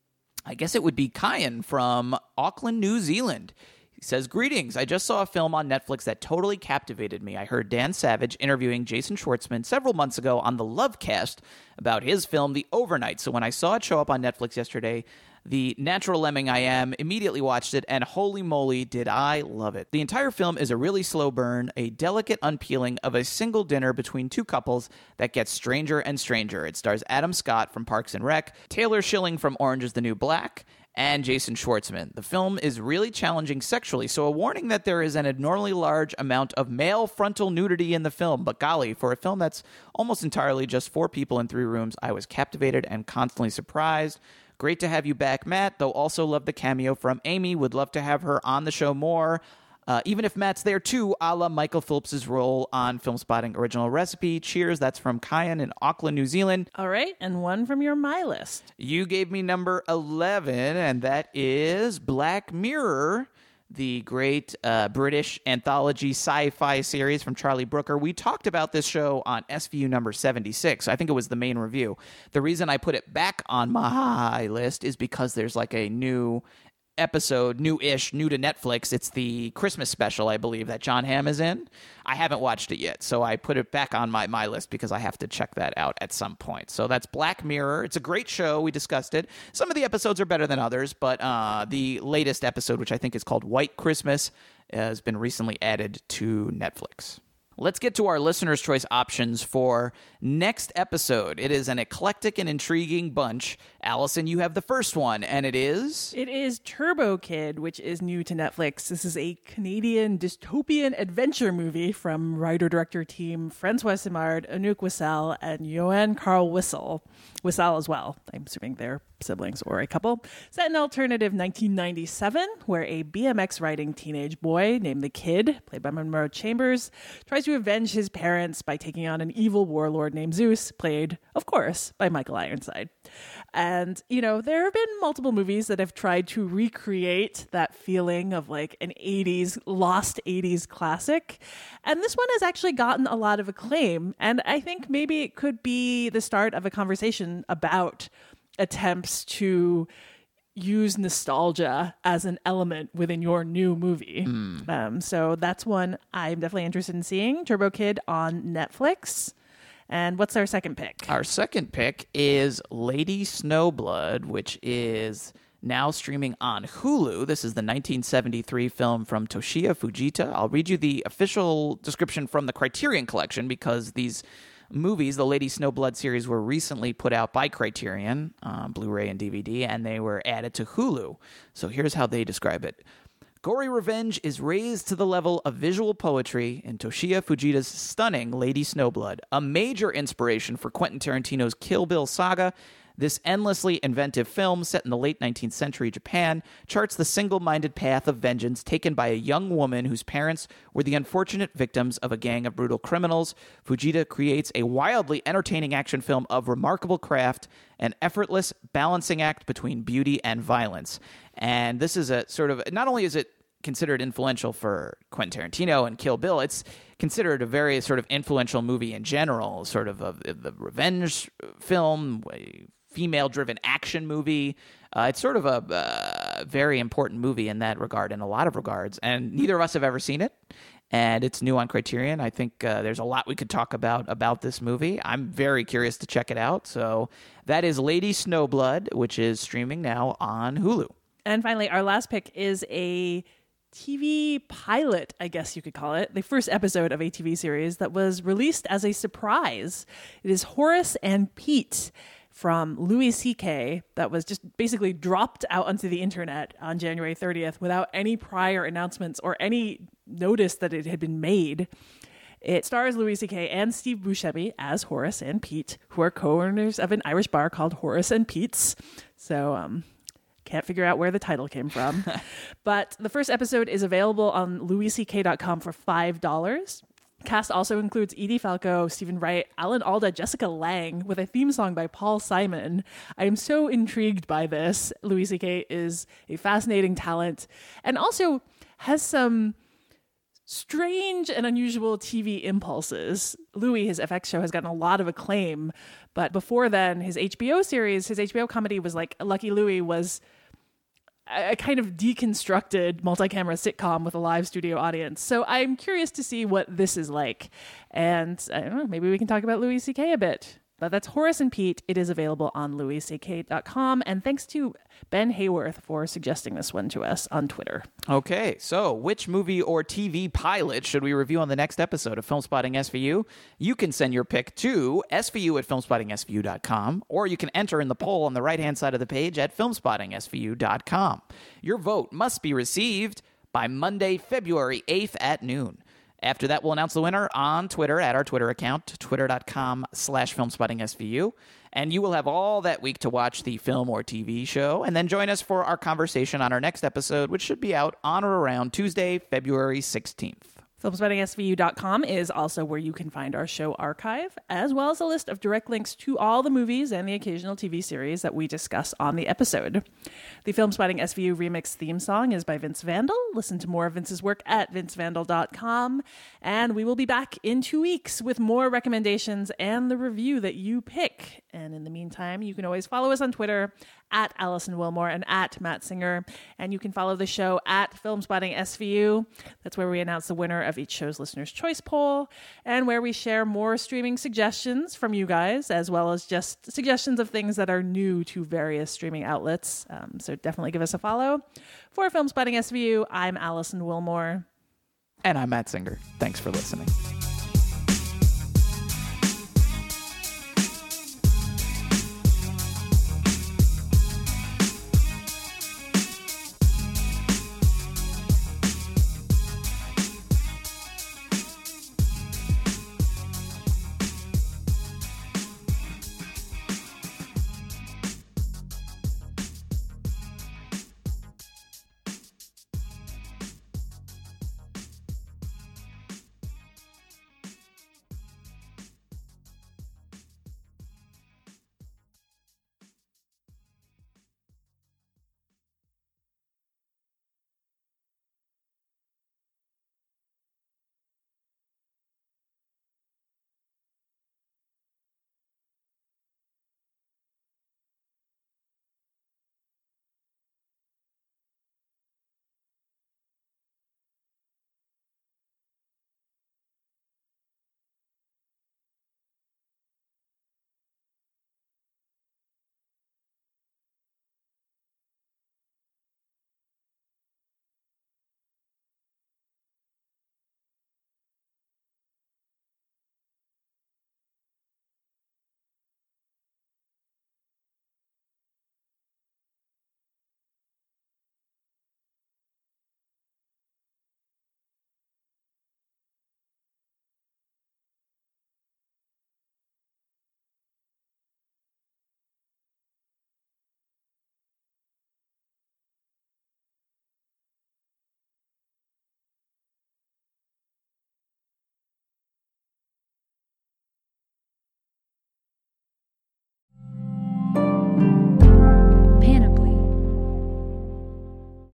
I guess it would be Kyan from Auckland, New Zealand. He says, greetings. I just saw a film on Netflix that totally captivated me. I heard Dan Savage interviewing Jason Schwartzman several months ago on the Lovecast about his film, The Overnight. So when I saw it show up on Netflix yesterday, the natural lemming I am immediately watched it, and holy moly, did I love it. The entire film is a really slow burn, a delicate unpeeling of a single dinner between two couples that gets stranger and stranger. It stars Adam Scott from Parks and Rec, Taylor Schilling from Orange is the New Black, and Jason Schwartzman. The film is really challenging sexually, so a warning that there is an abnormally large amount of male frontal nudity in the film. But golly, for a film that's almost entirely just four people in three rooms, I was captivated and constantly surprised. Great to have you back, Matt, though also love the cameo from Amy. Would love to have her on the show more. Uh, even if Matt's there too, a la Michael Phillips' role on Filmspotting Original Recipe. Cheers. That's from Kyan in Auckland, New Zealand. All right, and one from your My List. You gave me number eleven, and that is Black Mirror, the great uh, British anthology sci-fi series from Charlie Brooker. We talked about this show on S V U number seventy-six. I think it was the main review. The reason I put it back on my list is because there's like a new episode, new-ish, new to Netflix. It's the Christmas special, I believe, that John Hamm is in. I haven't watched it yet, so I put it back on my, my list because I have to check that out at some point. So that's Black Mirror. It's a great show. We discussed it. Some of the episodes are better than others, but uh, the latest episode, which I think is called White Christmas, has been recently added to Netflix. let's get to our listener's choice options for next episode. It is an eclectic and intriguing bunch. Allison, you have the first one, and it is? It is Turbo Kid, which is new to Netflix. This is a Canadian dystopian adventure movie from writer-director team Francois Simard, Anouk Wissel, and Johan Carl Wissel. Wissel as well. I'm assuming they're siblings or a couple. Set in alternative nineteen ninety-seven, where a B M X riding teenage boy named the Kid, played by Monroe Chambers, tries to avenge his parents by taking on an evil warlord named Zeus, played, of course, by Michael Ironside. And, you know, there have been multiple movies that have tried to recreate that feeling of like an eighties, lost eighties classic. And this one has actually gotten a lot of acclaim. And I think maybe it could be the start of a conversation about attempts to use nostalgia as an element within your new movie. Mm. Um, so that's one I'm definitely interested in seeing. Turbo Kid on Netflix. And what's our second pick? Our second pick is Lady Snowblood, which is now streaming on Hulu. This is the nineteen seventy-three film from Toshiya Fujita. I'll read you the official description from the Criterion Collection because these movies, the Lady Snowblood series, were recently put out by Criterion, uh, Blu-ray and D V D, and they were added to Hulu. So here's how they describe it. Gory revenge is raised to the level of visual poetry in Toshiya Fujita's stunning Lady Snowblood, a major inspiration for Quentin Tarantino's Kill Bill saga. This endlessly inventive film, set in the late nineteenth century Japan, charts the single-minded path of vengeance taken by a young woman whose parents were the unfortunate victims of a gang of brutal criminals. Fujita creates a wildly entertaining action film of remarkable craft, an effortless balancing act between beauty and violence. And this is a sort of, not only is it considered influential for Quentin Tarantino and Kill Bill, it's considered a very sort of influential movie in general, sort of a, the revenge film, female-driven action movie. Uh, it's sort of a uh, very important movie in that regard, in a lot of regards. And neither of us have ever seen it. And it's new on Criterion. I think uh, there's a lot we could talk about about this movie. I'm very curious to check it out. So that is Lady Snowblood, which is streaming now on Hulu. And finally, our last pick is a T V pilot, I guess you could call it, the first episode of a T V series that was released as a surprise. It is Horace and Pete, from Louis C K, that was just basically dropped out onto the internet on January thirtieth without any prior announcements or any notice that it had been made. It stars Louis C K and Steve Buscemi as Horace and Pete, who are co-owners of an Irish bar called Horace and Pete's. So, um, can't figure out where the title came from. But the first episode is available on louis c k dot com for five dollars. Cast also includes Edie Falco, Stephen Wright, Alan Alda, Jessica Lange, with a theme song by Paul Simon. I am so intrigued by this. Louis C K is a fascinating talent and also has some strange and unusual T V impulses. Louis, his F X show, has gotten a lot of acclaim, but before then, his H B O series, his H B O comedy was like Lucky Louie was a kind of deconstructed multi-camera sitcom with a live studio audience. So I'm curious to see what this is like. And I don't know, maybe we can talk about Louis C K a bit. But that's Horace and Pete. It is available on louis c k dot com. And thanks to Ben Hayworth for suggesting this one to us on Twitter. Okay, so which movie or T V pilot should we review on the next episode of Filmspotting S V U? You can send your pick to S V U at filmspotting s v u dot com, or you can enter in the poll on the right-hand side of the page at filmspotting s v u dot com. Your vote must be received by Monday, February eighth at noon. After that, we'll announce the winner on Twitter at our Twitter account, twitter.com slash filmspottingsvu. And you will have all that week to watch the film or T V show, and then join us for our conversation on our next episode, which should be out on or around Tuesday, February sixteenth. filmspotting s v u dot com is also where you can find our show archive, as well as a list of direct links to all the movies and the occasional T V series that we discuss on the episode. The Filmspotting S V U remix theme song is by Vince Vandal. Listen to more of Vince's work at vince vandal dot com. And we will be back in two weeks with more recommendations and the review that you pick. And in the meantime, you can always follow us on Twitter at Allison Wilmore and at Matt Singer. And you can follow the show at Filmspotting S V U. That's where we announce the winner of each show's Listener's Choice poll, and where we share more streaming suggestions from you guys, as well as just suggestions of things that are new to various streaming outlets. Um, so definitely give us a follow. For Filmspotting S V U, I'm Allison Wilmore. And I'm Matt Singer. Thanks for listening.